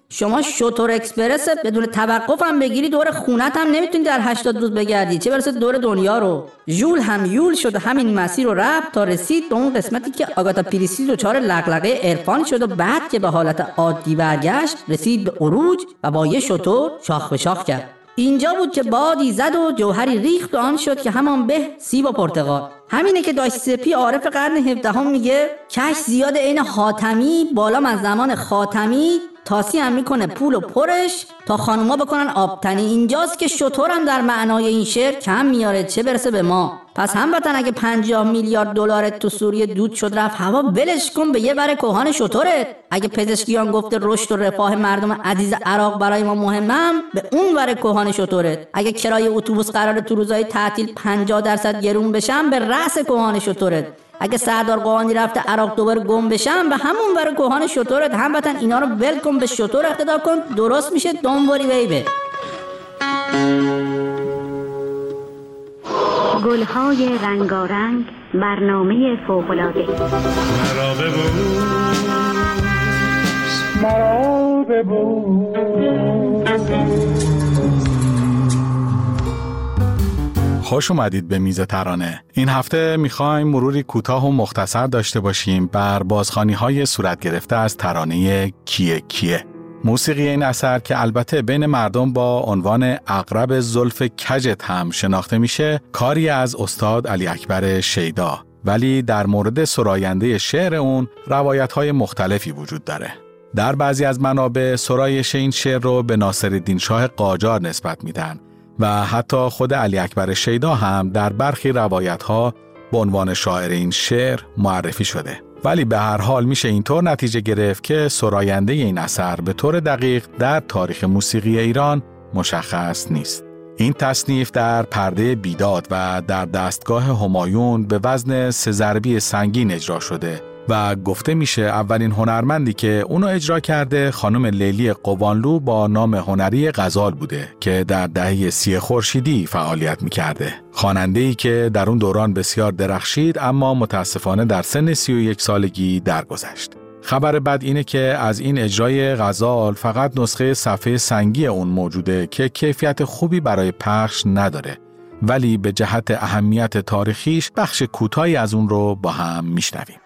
شما شتر اکسپرس بدون توقف هم بگیری دور خونت هم نمیتونی در هشتاد روز بگردی، چه برسه دور دنیا رو. ژول هم یول شد و همین مسیر رو رفت تا رسید به اون قسمتی که آگاتا کریستی دچار لغلغه عرفانی شد و بعد که به حالت عادی برگشت رسید به عروج و با یه شتر شاخ به شاخ کرد. اینجا بود که بادی زد و جوهری ریخت و آن شد که همان به سیب و پرتقال. همینه که داش سپی عارف قرن هفدهم میگه کش زیاد عین حاتمی، بالام از زمان خاتمی، تاسی هم میکنه پول و پرش تا خانوما بکنن آبتنی. اینجاست که شترم در معنای این شعر کم میاره، چه برسه به ما. پس هموطن اگه پنجاه میلیارد دلارت تو سوریه دود شد رفت هوا، ولش کن به یه بر کهان شترت. اگه پزشکیان گفته رشد و رفاه مردم عزیز عراق برای ما مهمم، به اون بر کهان شترت. اگه کرایه اتوبوس قراره تو روزهای تعطیل پنجاه درصد گرون بشم، به رأس کهان شترت. اگه سردار قوانی رفته عراق دوباره گم بشم، به همون بر کهان شترت. هموطن اینا رو ول کن، به شتر اقتدا کن، درست میشه دنبالی بیبه. گلهای رنگارنگ، برنامه فوق‌العاده. مرا ببوس، مرا ببوس. خوش اومدید به میز ترانه. این هفته میخوایم مروری کوتاه و مختصر داشته باشیم بر بازخوانی‌های صورت گرفته از ترانه کیه کیه. موسیقی این اثر که البته بین مردم با عنوان عقرب زلف کجت هم شناخته میشه، کاری از استاد علی اکبر شیدا، ولی در مورد سراینده شعر اون روایت‌های مختلفی وجود داره. در بعضی از منابع سرایش این شعر رو به ناصرالدین شاه قاجار نسبت میدن و حتی خود علی اکبر شیدا هم در برخی روایت‌ها به عنوان شاعر این شعر معرفی شده. ولی به هر حال میشه اینطور نتیجه گرفت که سراینده این اثر به طور دقیق در تاریخ موسیقی ایران مشخص نیست. این تصنیف در پرده بیداد و در دستگاه همایون به وزن سه ضربی سنگین اجرا شده و گفته میشه اولین هنرمندی که اونو اجرا کرده خانم لیلی قوانلو با نام هنری غزال بوده که در دهه سی خورشیدی فعالیت میکرده. خواننده‌ای که در اون دوران بسیار درخشید اما متاسفانه در سن سی و یک سالگی درگذشت. خبر بد اینه که از این اجرای غزال فقط نسخه صفحه سنگی اون موجوده که کیفیت خوبی برای پخش نداره، ولی به جهت اهمیت تاریخیش بخش کوتاهی از اون رو با هم میشنویم.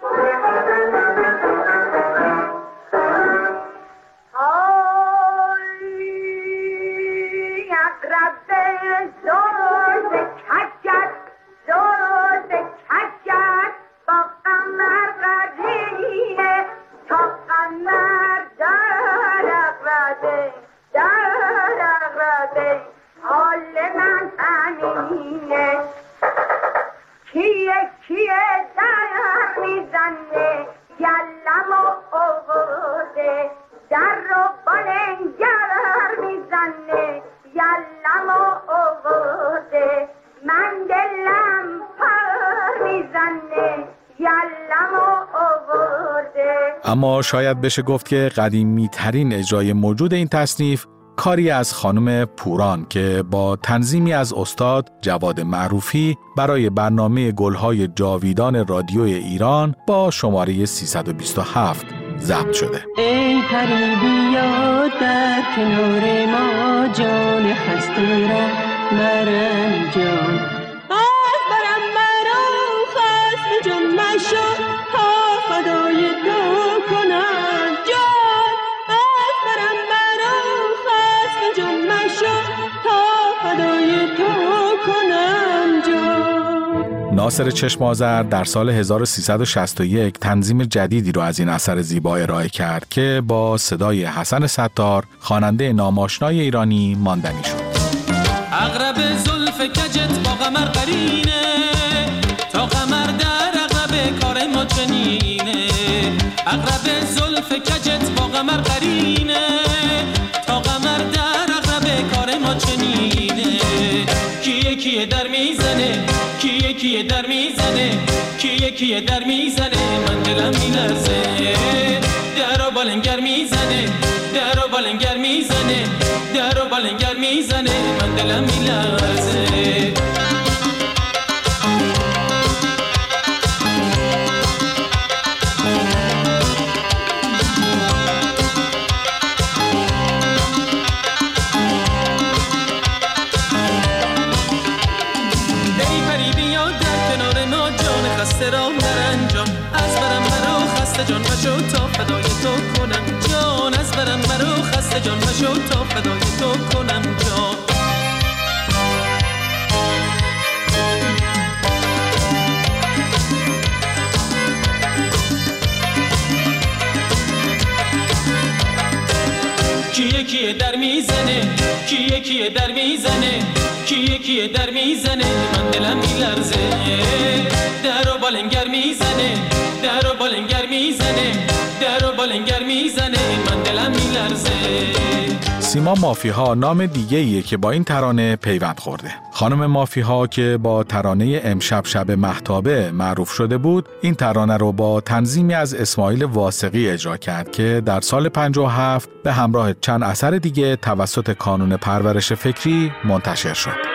اما شاید بشه گفت که قدیمی ترین اجرای موجود این تصنیف کاری از خانم پوران که با تنظیمی از استاد جواد معروفی برای برنامه گلهای جاویدان رادیوی ایران با شماره سیصد و بیست و هفت ضبط شده. ای پری بیا در کنار ما، جان خسته را مرم جان، باز برم مرا خسته جان مشو تا فدای تو کنم جان، باز برم مرا خسته جان مشو تا فدای تو کنم جان. ناصر چشم آذر در سال هزار و سیصد و شصت و یک تنظیم جدیدی رو از این اثر زیبا ارائه کرد که با صدای حسن ستار خواننده ناماشنای ایرانی ماندنی شد. عقرب زلف کجت با قمر قرینه، تا قمر در عقرب کار ما چنینه. عقرب زلف کجت با قمر قرینه، تا قمر در عقرب کار ما چنینه. کیه کیه در میزنه، کیه کیه در میزنه، کیه کیه در میزنه، من دلم میلرزه. درو بالنگر میزنه، درو بالنگر میزنه، درو بالنگر میزنه، من دلم میلرزه. فدای تو کنم جان، از برم مرو خسته جان مشو تا فدای تو کنم جان. کیه کیه در میزنه، کیه کیه در میزنه، کیه کیه در میزنه، من دلم میلرزه. در و بالنگر میزنه، در و بالنگر میزنه، در و بالنگر میزنه، من دلم میلرزه. سیما مافیها نام دیگه ایه که با این ترانه پیوند خورده. خانم مافیها که با ترانه امشب شب مهتابه معروف شده بود، این ترانه رو با تنظیمی از اسماعیل واثقی اجرا کرد که در سال پنجاه و هفت به همراه چند اثر دیگه توسط کانون پرورش فکری منتشر شد.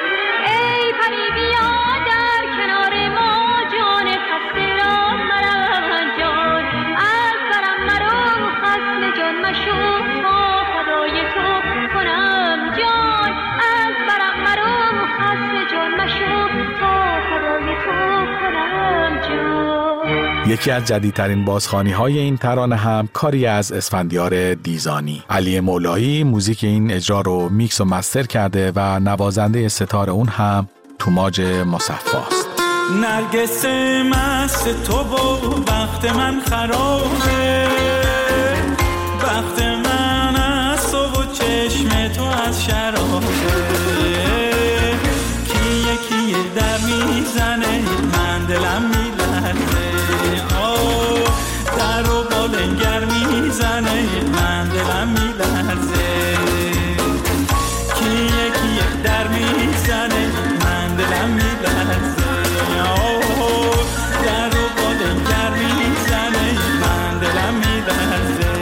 یکی از جدیدترین بازخوانی‌های این ترانه هم کاری از اسفندیار دیزانی. علی مولایی موزیک این اجرا رو میکس و مستر کرده و نوازنده ستار اون هم توماج مصفاست. نرگس مست تو و وقت من خرابه، وقت من از تو و چشم تو از شرابه. کیه کیه در میزنه، من دلم میلرزه. در و بالنگر میزنه، من دلم میلرزه. کیه کیه در میزنه، من دلم میلرزه. در و بالنگر میزنه، من دلم میلرزه.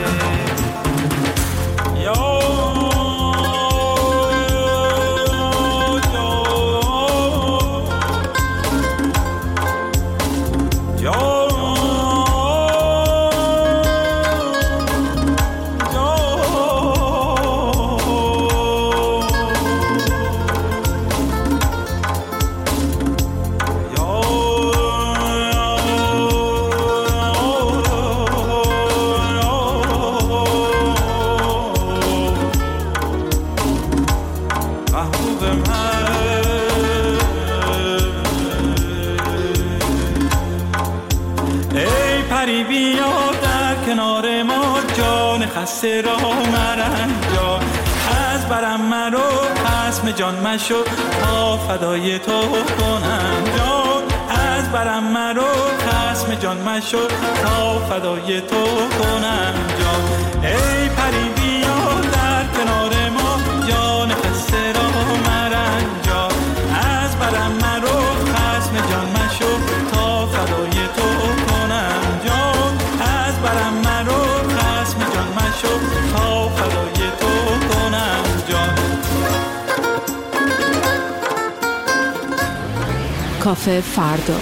خسته را مرنجا، از برم مرو حسم جان مشو تا فدای تو کنم جان. از برم مرو حسم جان مشو تا فدای تو کنم جان. ای پری بیا در کنار ما، جان خسته را مرنجا، از برم مرو حسم جان مشو تا فدای تو کنم جان. از برم مرو حسم جان مشو تا فدای تو کنم جان. کافه فردا.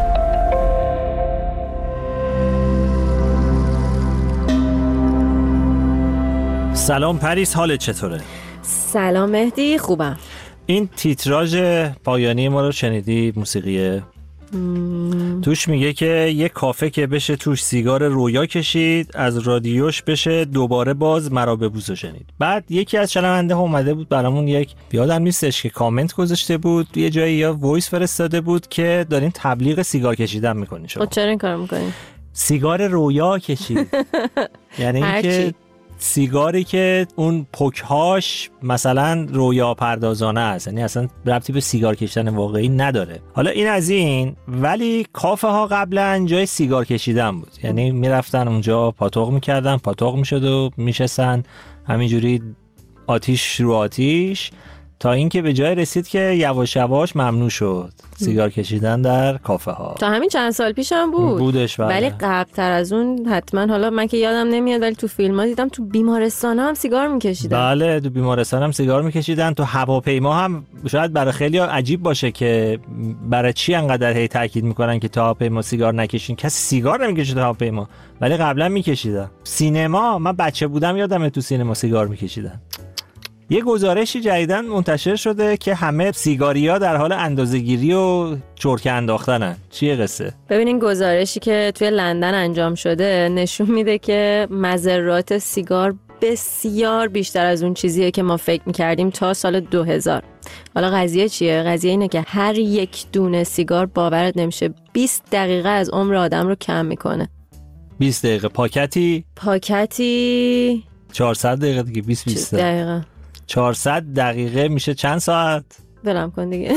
سلام پریس، حالت چطوره؟ سلام مهدی، خوبم. این تیتراژ پایانی ما رو شنیدی؟ موسیقیه مم. توش میگه که یک کافه که بشه توش سیگار رویا کشید، از رادیوش بشه دوباره باز مرا ببوس شنید. بعد یکی از شنونده ها اومده بود برامون، یک یادم نیستش که کامنت گذاشته بود یه جایی یا وایس فرستاده بود که دارین تبلیغ سیگار کشیدن میکنین شما. چرا این کارو میکنین؟ سیگار رویا کشید یعنی اینکه سیگاری که اون پکهاش مثلا رویا پردازانه است، یعنی اصلا ربطی به سیگار کشیدن واقعی نداره. حالا این از این، ولی کافه ها قبلا جای سیگار کشیدن بود، یعنی میرفتن اونجا پاتوق میکردن، پاتوق میشد و میشستن همینجوری آتیش رو آتیش، تا اینکه به جای رسید که یواش یواش ممنوع شد سیگار کشیدن در کافه ها. تا همین چند سال پیش هم بود بودش بله. ولی قبل‌تر از اون حتما، حالا من که یادم نمیاد ولی تو فیلم ها دیدم تو بیمارستان هم سیگار میکشیدن. بله تو بیمارستان هم سیگار میکشیدن، تو هواپیما هم. شاید برای خیلی عجیب باشه که برای چی انقدر هی تاکید میکنن که تو هواپیما سیگار نکشین، کسی سیگار نمیکشه تو هواپیما، ولی قبلا میکشیدن. سینما، من بچه بودم یادمه تو سینما سیگار میکشیدن. یه گزارشی جدیداً منتشر شده که همه سیگاریا در حال اندازه‌گیری و چرکه انداختنن. چیه قصه؟ ببینین گزارشی که توی لندن انجام شده نشون میده که مضرات سیگار بسیار بیشتر از اون چیزیه که ما فکر میکردیم تا سال دو هزار. حالا قضیه چیه؟ قضیه اینه که هر یک دونه سیگار باورت نمیشه بیست دقیقه از عمر آدم رو کم میکنه. بیست دقیقه پاکتی؟ پاکتی چهارصد دقیقه دیگه. بیست بیست دقیقه چهارصد دقیقه میشه چند ساعت؟ بلم کن دیگه.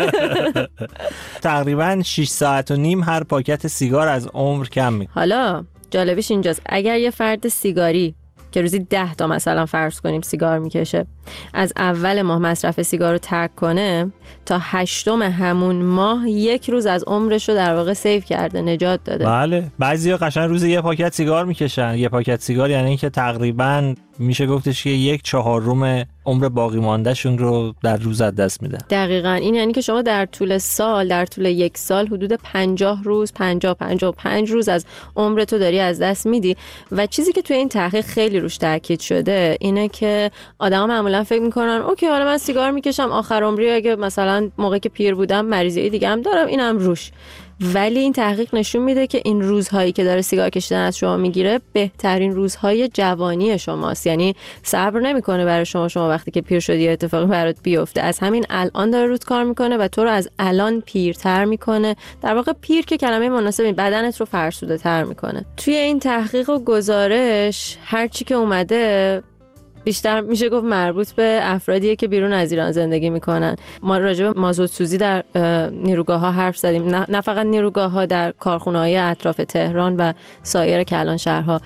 تقریبا شش ساعت و نیم هر پاکت سیگار از عمر کم میکنه. حالا جالبیش اینجاست اگر یه فرد سیگاری که روزی ده تا مثلا فرض کنیم سیگار میکشه از اول ماه مصرف سیگار رو ترک کنه تا هشتم همون ماه یک روز از عمرش رو در واقع سیو کرده، نجات داده. بله بعضیا قشنگ روزی یه پاکت سیگار میکشن. یه پاکت سیگار یعنی اینکه تقریباً میشه گفتش که یک چهارم عمر باقی مانده شون رو در روز از دست میدن. دقیقاً این یعنی که شما در طول سال در طول یک سال حدود پنجاه روز پنجاه پنجاه و پنج روز از عمر تو داری از دست میدی. و چیزی که توی این تحقیق خیلی روش تاکید شده اینه که آدما معمولا فکر میکنن اوکی حالا من سیگار میکشم آخر عمری اگه مثلا موقعی که پیر بودم مریضی دیگه هم دارم اینم روش. ولی این تحقیق نشون میده که این روزهایی که داره سیگار کشیدن از شما میگیره بهترین روزهای جوانی شماست. یعنی صبر نمیکنه برای شما شما وقتی که پیر شدی اتفاقی برات بیفته، از همین الان داره روت کار میکنه و تو رو از الان پیرتر میکنه. در واقع پیر که کلمه مناسبی، بدنت رو فرسوده تر میکنه. توی این تحقیق و گزارش هر چی که اومده بیشتر میشه گفت مربوط به افرادیه که بیرون از ایران زندگی میکنن. ما راجع به مازوت سوزی در نیروگاه ها حرف زدیم، نه, نه فقط نیروگاه ها، در کارخونه های اطراف تهران و سایر کلان شهرها.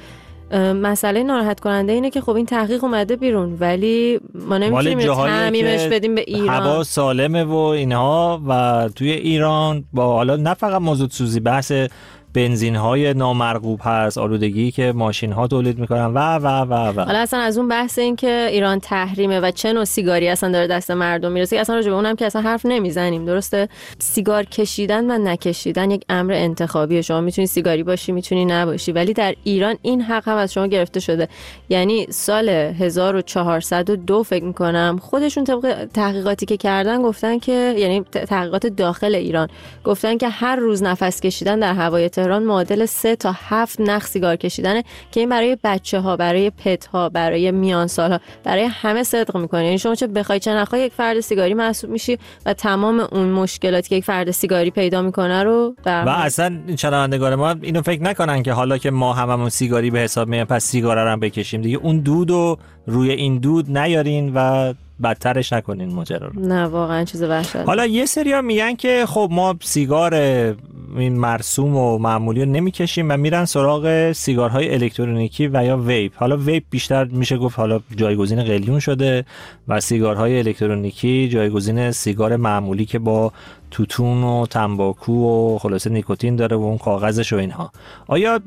مسئله ناراحت کننده اینه که خب این تحقیق اومده بیرون ولی ما نمیتونیم تعمیمش بدیم به ایران. هوا سالمه و اینها و توی ایران با حالا نه فقط مازوت سوزی، بحث بنزین های نامرغوب هست، آلودگی که ماشین ها تولید میکنن و و و و حالا اصلا از اون بحث این که ایران تحریمه و چه نوع سیگاری اصلا داره دست مردم میرسه اصلا راجع به اونم که اصلا حرف نمیزنیم. درسته سیگار کشیدن و نکشیدن یک امر انتخابیه. شما میتونی سیگاری باشی میتونی نباشی، ولی در ایران این حق هم از شما گرفته شده. یعنی سال هزار و چهارصد و دو فکر میکنم خودشون طبق تحقیقاتی که کردن گفتن که یعنی تحقیقات داخل ایران گفتن که هر روز نفس کشیدن در هوای تهران معادل سه تا هفت نخ سیگار کشیدنه که این برای بچه ها، برای پت ها، برای میان سال ها، برای همه صدق میکنه. یعنی شما چه بخوای چه نخوای یک فرد سیگاری محسوب میشی و تمام اون مشکلاتی که یک فرد سیگاری پیدا میکنه رو در و اصلا شنوندگان ما اینو فکر نکنن که حالا که ما هممون سیگاری به حساب میاد پس سیگار رو هم بکشیم دیگه. اون دودو روی این دود نیارین و بدترش نکنین ماجرا رو. نه واقعا چیز وحشتناک. حالا یه سریا میگن که خب ما سیگار این مرسوم و معمولی رو نمیکشیم و میرن سراغ سیگارهای الکترونیکی و یا ویپ. حالا ویپ بیشتر میشه گفت حالا جایگزین قلیون شده و سیگارهای الکترونیکی جایگزین سیگار معمولی که با توتون و تنباکو و خلاصه نیکوتین داره و اون کاغذش و اینها. آیا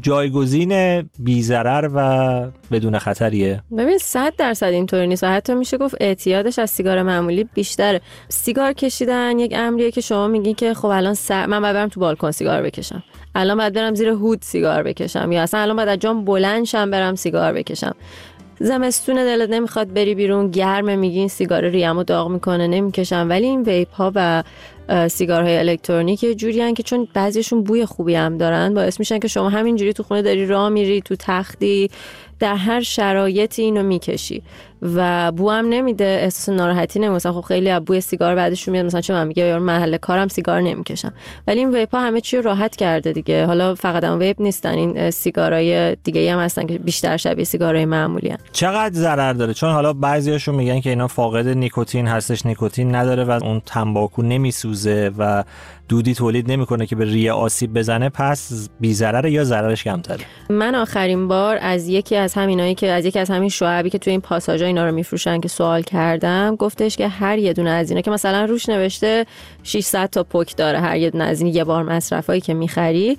جایگزین بی‌ضرر و بدون خطریه؟ ببین صد درصد اینطوری نیست و حتی میشه گفت اعتیادش از سیگار معمولی بیشتره. سیگار کشیدن یک امریه که شما میگین که خب الان سر... من باید برم تو بالکن سیگار بکشم، الان باید برم زیر هود سیگار بکشم، یا اصلا الان باید از جام بلند شم برم سیگار بکشم. زمستون دلت نمیخواد بری بیرون، گرمه، میگین سیگار ریمو داغ میکنه نمیکشم. ولی این ویپ ها و سیگارهای الکترونیک یه جوری هن که چون بعضیشون بوی خوبی هم دارن باعث میشن که شما همینجوری تو خونه داری راه میری، تو تختی، در هر شرایطی اینو میکشی و بو هم نمیده، احساس ناراحتی نمیشه. مثلا خب خیلی از بوی سیگار بعدش میاد، مثلا چه من میگه یار محل کارم سیگار نمیکشم. ولی این ویپ ها همه چی رو راحت کرده دیگه. حالا فقط هم ویپ نیستن، این سیگارهای دیگه هم هستن که بیشتر شبیه سیگارهای معمولی ان. چقدر ضرر داره؟ چون حالا بعضیاشون میگن که اینا فاقد نیکوتین هستش، نیکوتین نداره و اون تنباکو نمیسوزه و دودی تولید نمیکنه که به ریه آسیب بزنه، پس بی ضرره یا ضررش کمتره؟ من آخرین بار از یکی از همینایی که از یکی از همین شعبی که تو این پاساژا اینا رو میفروشن که سوال کردم، گفتش که هر یه دونه از اینا که مثلا روش نوشته ششصد تا پوک داره، هر یه دونه از این یه بار مصرفایی که میخری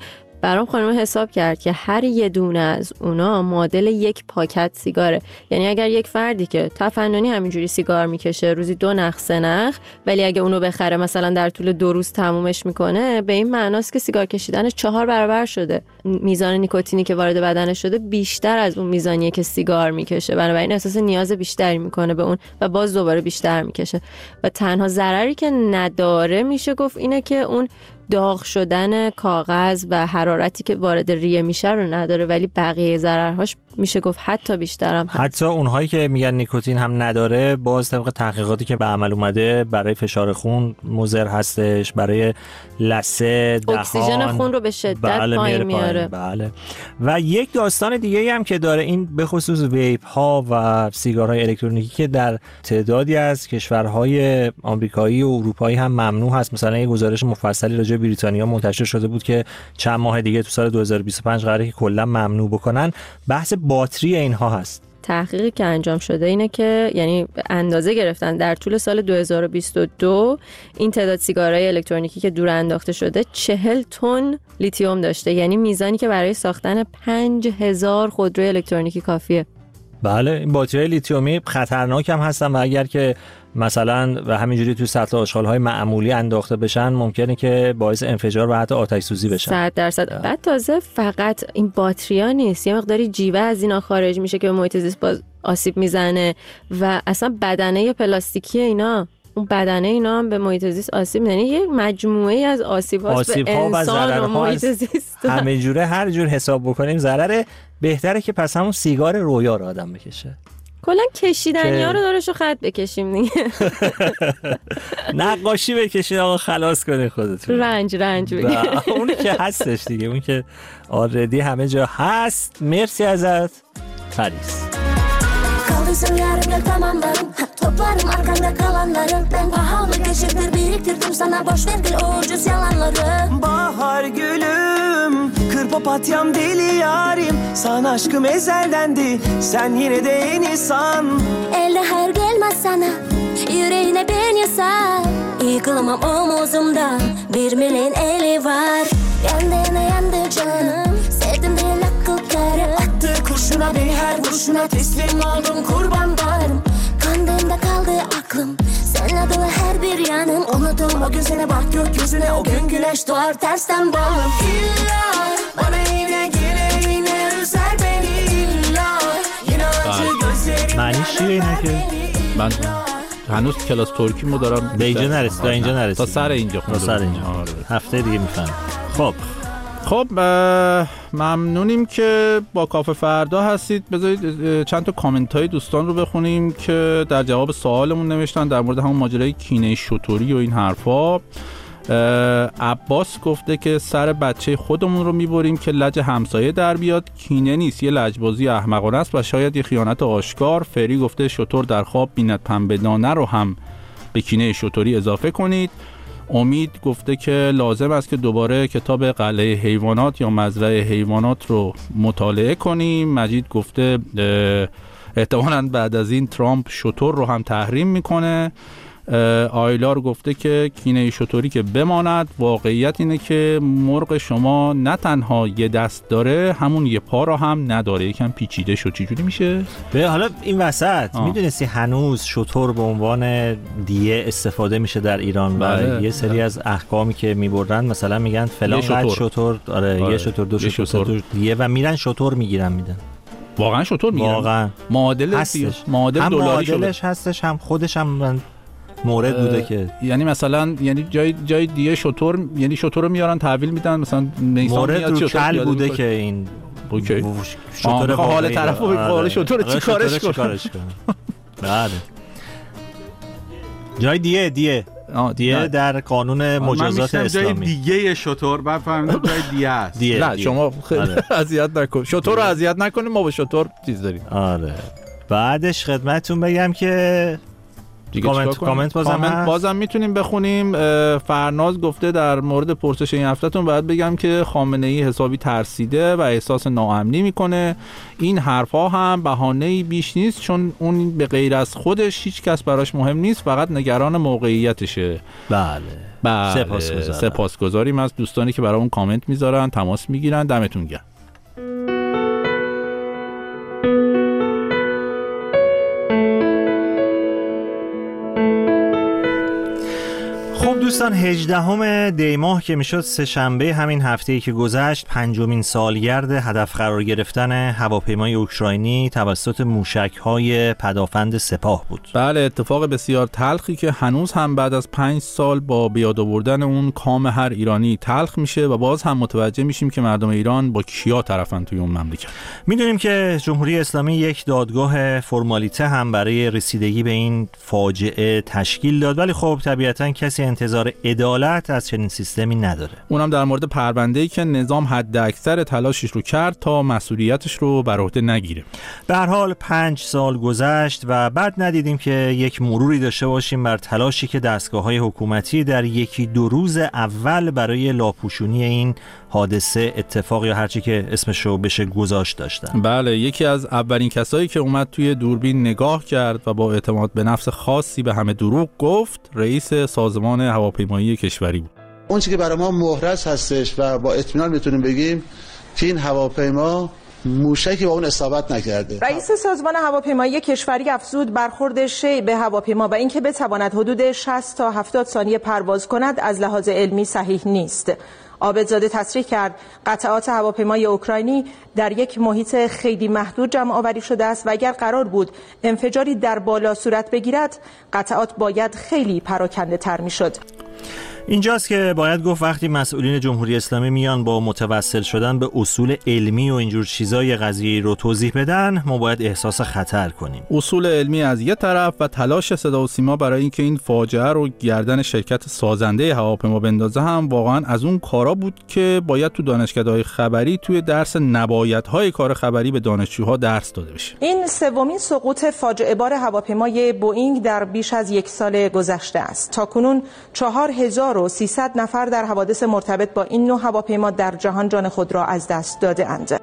برام خانم حساب کرد که هر یه دونه از اونا معادل یک پاکت سیگاره. یعنی اگر یک فردی که تفننی همینجوری سیگار میکشه روزی دو نخ سه نخ، ولی اگه اونو بخره مثلا در طول دو روز تمومش میکنه، به این معناست که سیگار کشیدن چهار برابر شده. میزان نیکوتینی که وارد بدنش شده بیشتر از اون میزانیه که سیگار میکشه، بنابراین احساس نیاز بیشتری میکنه به اون و باز دوباره بیشتر میکشه. و تنها ضرری که نداره میشه گفت اینه که اون داغ شدن کاغذ و حرارتی که وارد ریه میشه رو نداره، ولی بقیه ضررهاش میشه گفت حتی بیشتر هم هست. حتی اونهایی که میگن نیکوتین هم نداره، باز طبق تحقیقاتی که به عمل اومده برای فشار خون مضر هستش، برای لثه، دهان، اکسیژن خون رو به شدت بله پایین میاره. بله. و یک داستان دیگه هم که داره، این به خصوص ویپ ها و سیگارهای الکترونیکی که در تعدادی از کشورهای آمریکایی و اروپایی هم ممنوع هست. مثلا یک گزارش مفصلی راجع به بریتانیا منتشر شده بود که چند ماه دیگه تو سال دو هزار و بیست و پنج قراره که کلا ممنوع بکنن. بحث باتری اینها هست. تحقیقی که انجام شده اینه که یعنی اندازه گرفتن در طول سال دو هزار و بیست و دو این تعداد سیگارهای الکترونیکی که دور انداخته شده چهل تن لیتیوم داشته، یعنی میزانی که برای ساختن پنج هزار خودروی الکترونیکی کافیه. بله، این باتری لیتیومی خطرناک هم هستن و اگر که مثلا و همینجوری توی سطل آشغال‌های معمولی انداخته بشن ممکنه که باعث انفجار و حتی آتش سوزی بشن. صد درصد. بعد تازه فقط این باتریا نیست، یه مقداری جیوه از اینا خارج میشه که به محیط زیست باز آسیب میزنه و اصلا بدنه پلاستیکی اینا، اون بدنه اینا هم به محیط زیست آسیب میزنه. یه مجموعه از آسیب‌ها به انسان و محیط زیست. همه جوره هر جور حساب بکنیم ضرره. بهتره که پس همون سیگار رویا رو آدم بکشه. کلا کشیدنی ها رو دارشو خط بکشیم دیگه. نقاشی بکشید آقا، خلاص کنید خودتون. رنج رنج بگیر. اونی که هستش دیگه، اون که آردی همه جا هست. مرسی ازت پریس. Kaldıysa yarım gel tamamlarım Toplarım arkanda kalanları Ben pahalı geçirdir biriktirdim sana Boş ver gül o ucuz yalanları Bahar gülüm Kır papatyam deli yarim Sana aşkım ezeldendi Sen yine de en insan Elde her gelmez sana Yüreğine ben yasar Yıkılamam omuzumda Bir milin eli var Yandığına yandı canım Sevdim değil akıl karı Attığı kurşuna beni her vuruşuna Teslim oldum kurbanlarım Kandığımda kaldı aklım Sen adına her bir yanım Unuttum o gözüne bak gökyüzüne O gün güneş doğar tersten bağım İlla bana yine gele yine üzer beni illa Yine acı gözlerim معنیش چیه اینه که من هنوز کلاس ترکیمو دارم به اینجا نرسید تا اینجا نرسید تا سر اینجا تا سر اینجا هفته دیگه میفهم. خب خب ممنونیم که با کافه فردا هستید. بذارید چند تا کامنت های دوستان رو بخونیم که در جواب سوالمون نوشتن در مورد همون ماجرای کینه شتوری و این حرفا. عباس گفته که سر بچه خودمون رو میبریم که لج همسایه در بیاد، کینه نیست، یه لجبازی احمقانه است و شاید یه خیانت آشکار. فری گفته شتر در خواب بیند پنبه دانه رو هم به کینه شتوری اضافه کنید. امید گفته که لازم است که دوباره کتاب قلعه حیوانات یا مزرعه حیوانات رو مطالعه کنیم. مجید گفته احتمالاً بعد از این ترامپ شتر رو هم تحریم میکنه. آیلار گفته که کینه شتوری که بماند، واقعیت اینه که مرغ شما نه تنها یه دست داره، همون یه پا رو هم نداره. یکم پیچیده شد. چجوری میشه؟ به حالا این وسط میدونستی هنوز شتر به عنوان دیه استفاده میشه در ایران؟ بله. و یه سری از احکامی که میبردن مثلا میگن فلان قد شتر، آره, آره یه شتر دو شتر دیه و میرن شتر میگیرن میدن. واقعا شتر میگیرن؟ واقعا معادل هستش. معادل هم دلاری معادلش شده. هستش، هم خودش هم مورد بوده که یعنی مثلا یعنی جای جای دیگه شتر، یعنی شتر رو میارن تحویل میدن، مثلا مورد رو کل بوده که این اوکی شتر حال طرفو به حال شتر چیکارش کنه. بله جای دیگه دیگه دیگه در قانون مجازات اسلامی جای دیگه شتر بعد فهمیدم جای دیگه است. نه شما اذیت نکن شتر رو اذیت نکنید، ما با شتر چیز داریم. آره بعدش خدمتتون بگم که کامنت کامنت بازم کامنت بازم میتونیم بخونیم. فرناز گفته در مورد پرسش این هفتهتون باید بگم که خامنه‌ای حسابی ترسیده و احساس ناامنی میکنه. این حرفا هم بهانه‌ای بیش نیست، چون اون به غیر از خودش هیچ کس براش مهم نیست، فقط نگران موقعیتشه. بله بله سپاسگزارم. سپاسگزاریم از دوستانی که برامون کامنت میذارن، تماس میگیرن. دمتون گرم. دوستان هجدهم دی ماه که میشد سه شنبه همین هفته‌ای که گذشت، پنجمین سالگرد هدف قرار گرفتن هواپیمای اوکراینی توسط موشک‌های پدافند سپاه بود. بله، اتفاق بسیار تلخی که هنوز هم بعد از پنج سال با بیاد آوردن اون کام هر ایرانی تلخ میشه و باز هم متوجه میشیم که مردم ایران با کیا طرفن توی اون مملکت. میدونیم که جمهوری اسلامی یک دادگاه فرمالیته هم برای رسیدگی به این فاجعه تشکیل داد، ولی خب طبیعتاً کسی انتظار عدالت از چنین سیستمی نداره. اونم در مورد پرونده‌ای که نظام حد اکثر تلاشش رو کرد تا مسئولیتش رو بر عهده نگیره. به هر حال پنج سال گذشت و بعد ندیدیم که یک مروری داشته باشیم بر تلاشی که دستگاه‌های حکومتی در یکی دو روز اول برای لاپوشونی این حادثه، اتفاق یا هرچی که اسمش رو بشه گذاشت داشتن. بله، یکی از اولین کسایی که اومد توی دوربین نگاه کرد و با اعتماد به نفس خاصی به همه دروغ گفت، رئیس سازمان هواپیمایی کشوری بود. اون چیزی که برای ما مهرس هستش و با اطمینان میتونیم بگیم که این هواپیما موشکی با اون اصابت نکرده. رئیس سازمان هواپیمایی کشوری افزود برخورد شیء به هواپیما و اینکه بتواند حدود شصت تا هفتاد ثانیه پرواز کند از لحاظ علمی صحیح نیست. عابدزاده تصریح کرد قطعات هواپیمای اوکراینی در یک محیط خیلی محدود جمع آوری شده است و اگر قرار بود انفجاری در بالا صورت بگیرد، قطعات باید خیلی پراکنده تر می شد. اینجاست که باید گفت وقتی مسئولین جمهوری اسلامی میان با متوسل شدن به اصول علمی و اینجور چیزای قضیه رو توضیح بدن، ما باید احساس خطر کنیم. اصول علمی از یه طرف و تلاش صدا و سیما برای اینکه این فاجعه رو گردن شرکت سازنده هواپیما بندازه هم واقعا از اون کارا بود که باید تو دانشکده‌های خبری توی درس نبایدهای کار خبری به دانشجوها درس داده بشه. این سومین سقوط فاجعه بار هواپیمای بوئینگ در بیش از یک سال گذشته است. تاکنون چهار هزار و سیصد نفر در حوادث مرتبط با این نوع هواپیما در جهان جان خود را از دست داده اند.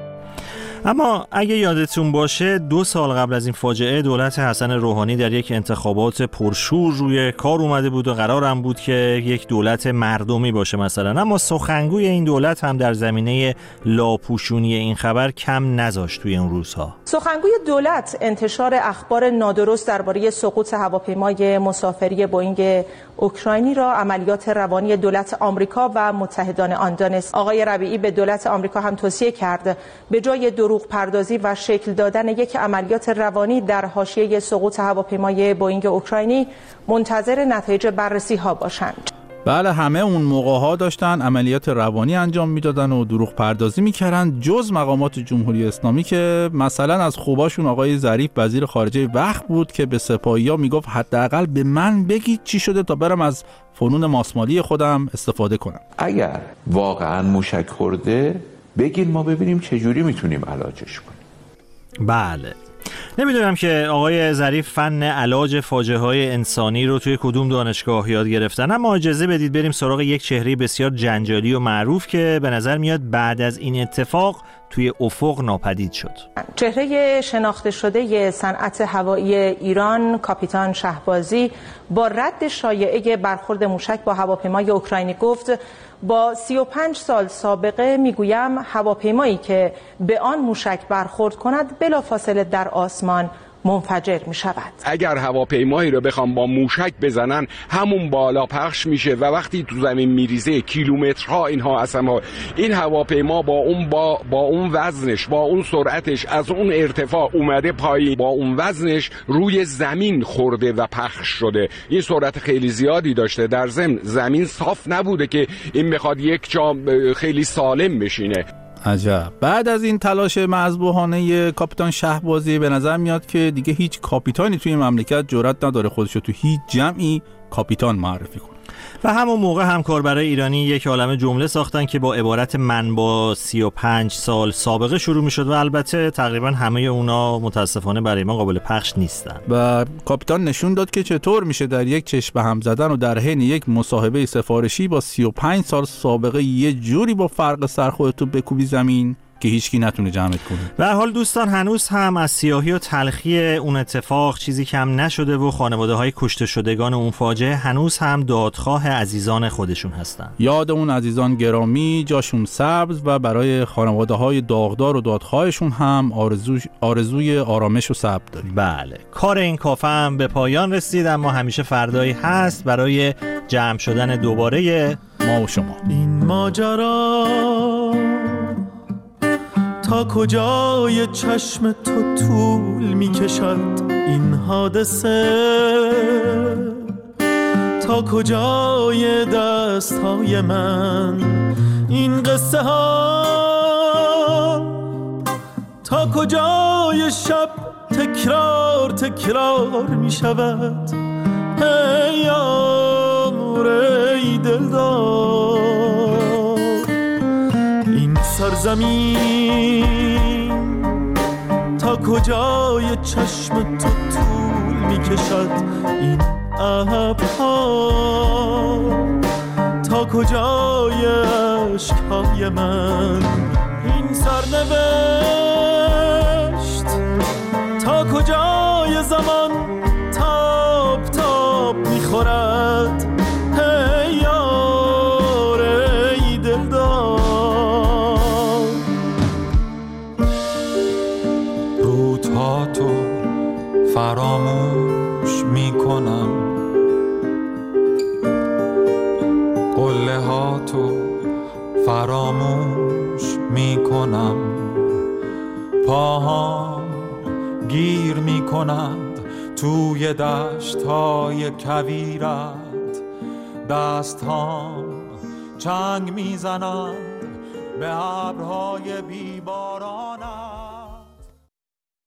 اما اگه یادتون باشه دو سال قبل از این فاجعه دولت حسن روحانی در یک انتخابات پرشور روی کار اومده بود و قرارم بود که یک دولت مردمی باشه مثلا، اما سخنگوی این دولت هم در زمینه لاپوشونی این خبر کم نذاشت توی اون روزها. سخنگوی دولت انتشار اخبار نادرست درباره سقوط هواپیمای مسافری بوئینگ اوکراینی را عملیات روانی دولت آمریکا و متحدان آن دانست. آقای ربیعی به دولت آمریکا هم توصیه کرد به جای دروغ پردازی و شکل دادن یک عملیات روانی در حاشیه سقوط هواپیمای بوئینگ اوکراینی منتظر نتایج بررسی ها باشند. بله، همه اون موقع ها داشتن عملیات روانی انجام میدادن و دروغ پردازی میکردن، جز مقامات جمهوری اسلامی که مثلا از خوباشون آقای ظریف وزیر خارجه وقت بود که به سپاهی‌ها میگفت حداقل به من بگید چی شده تا برم از فنون ماسمالی خودم استفاده کنم. اگر واقعا موشک خورده بگین ما ببینیم چجوری میتونیم علاجش کنیم. بله، نمیدونم که آقای ظریف فن علاج فاجعه های انسانی رو توی کدوم دانشگاه یاد گرفتن، اما اجازه بدید بریم سراغ یک چهره بسیار جنجالی و معروف که به نظر میاد بعد از این اتفاق توی افق ناپدید شد. چهره شناخته شده صنعت هوایی ایران کاپیتان شهبازی با رد شایعه برخورد موشک با هواپیمای اوکراینی گفت با سی و پنج سال سابقه میگویم هواپیمایی که به آن موشک برخورد کند بلافاصله در آسمان منفجر می شود. اگر هواپیمایی رو بخوام با موشک بزنن همون بالا پخش میشه و وقتی تو زمین میریزه کیلومترها اینها اصلا این هواپیما با اون با با اون وزنش با اون سرعتش از اون ارتفاع اومده پایین، با اون وزنش روی زمین خورده و پخش شده. این سرعت خیلی زیادی داشته، در ضمن زمین صاف نبوده که این بخواد یک جا خیلی سالم بشینه. عجب. بعد از این تلاش مذبوحانه کاپیتان شهبازی به نظر میاد که دیگه هیچ کاپیتانی توی مملکت جرئت نداره خودشو تو هیچ جمعی کاپیتان معرفی کنه. و همون موقع هم کاربرای ایرانی یک عالمه جمله ساختن که با عبارت من با سی و پنج سال سابقه شروع میشد و البته تقریبا همه اونا متاسفانه برای ما قابل پخش نیستن. و کاپیتان نشون داد که چطور میشه در یک چشم به هم زدن و در حین یک مصاحبه سفارشی با سی و پنج سال سابقه یه جوری با فرق سر خودتو بکوبی زمین که هیچکی نتونه جمعت کنه. به هر حال دوستان هنوز هم از سیاهی و تلخی اون اتفاق چیزی کم نشده و خانواده‌های کشته شدگان اون فاجعه هنوز هم دادخواه عزیزان خودشون هستن. یاد اون عزیزان گرامی جاشون سبز و برای خانواده‌های داغدار و دادخواهشون هم آرزوی آرزوی آرامش و صبر داریم. بله، کار این کافه هم به پایان رسید، اما همیشه فردایی هست برای جمع شدن دوباره ما و شما. این ماجرا تا کجای چشم تو طول می کشد، این حادثه تا کجای دست های من، این قصه ها تا کجای شب تکرار تکرار می شود. ای یار ای دلدار، این سرزمین تا کجای چشم تو طول می کشد، این ابرها تا کجای عشقهای من، این سرنوشت تا کجای زمان تاب تاب می خورد. ای یار ای دلدار، رودها تو فراموش می کنم، قله ها تو فراموش می کنم، پاهام گیر می کنند توی دشت های کویرت، دست هام چنگ می زنند به ابرهای بیباران.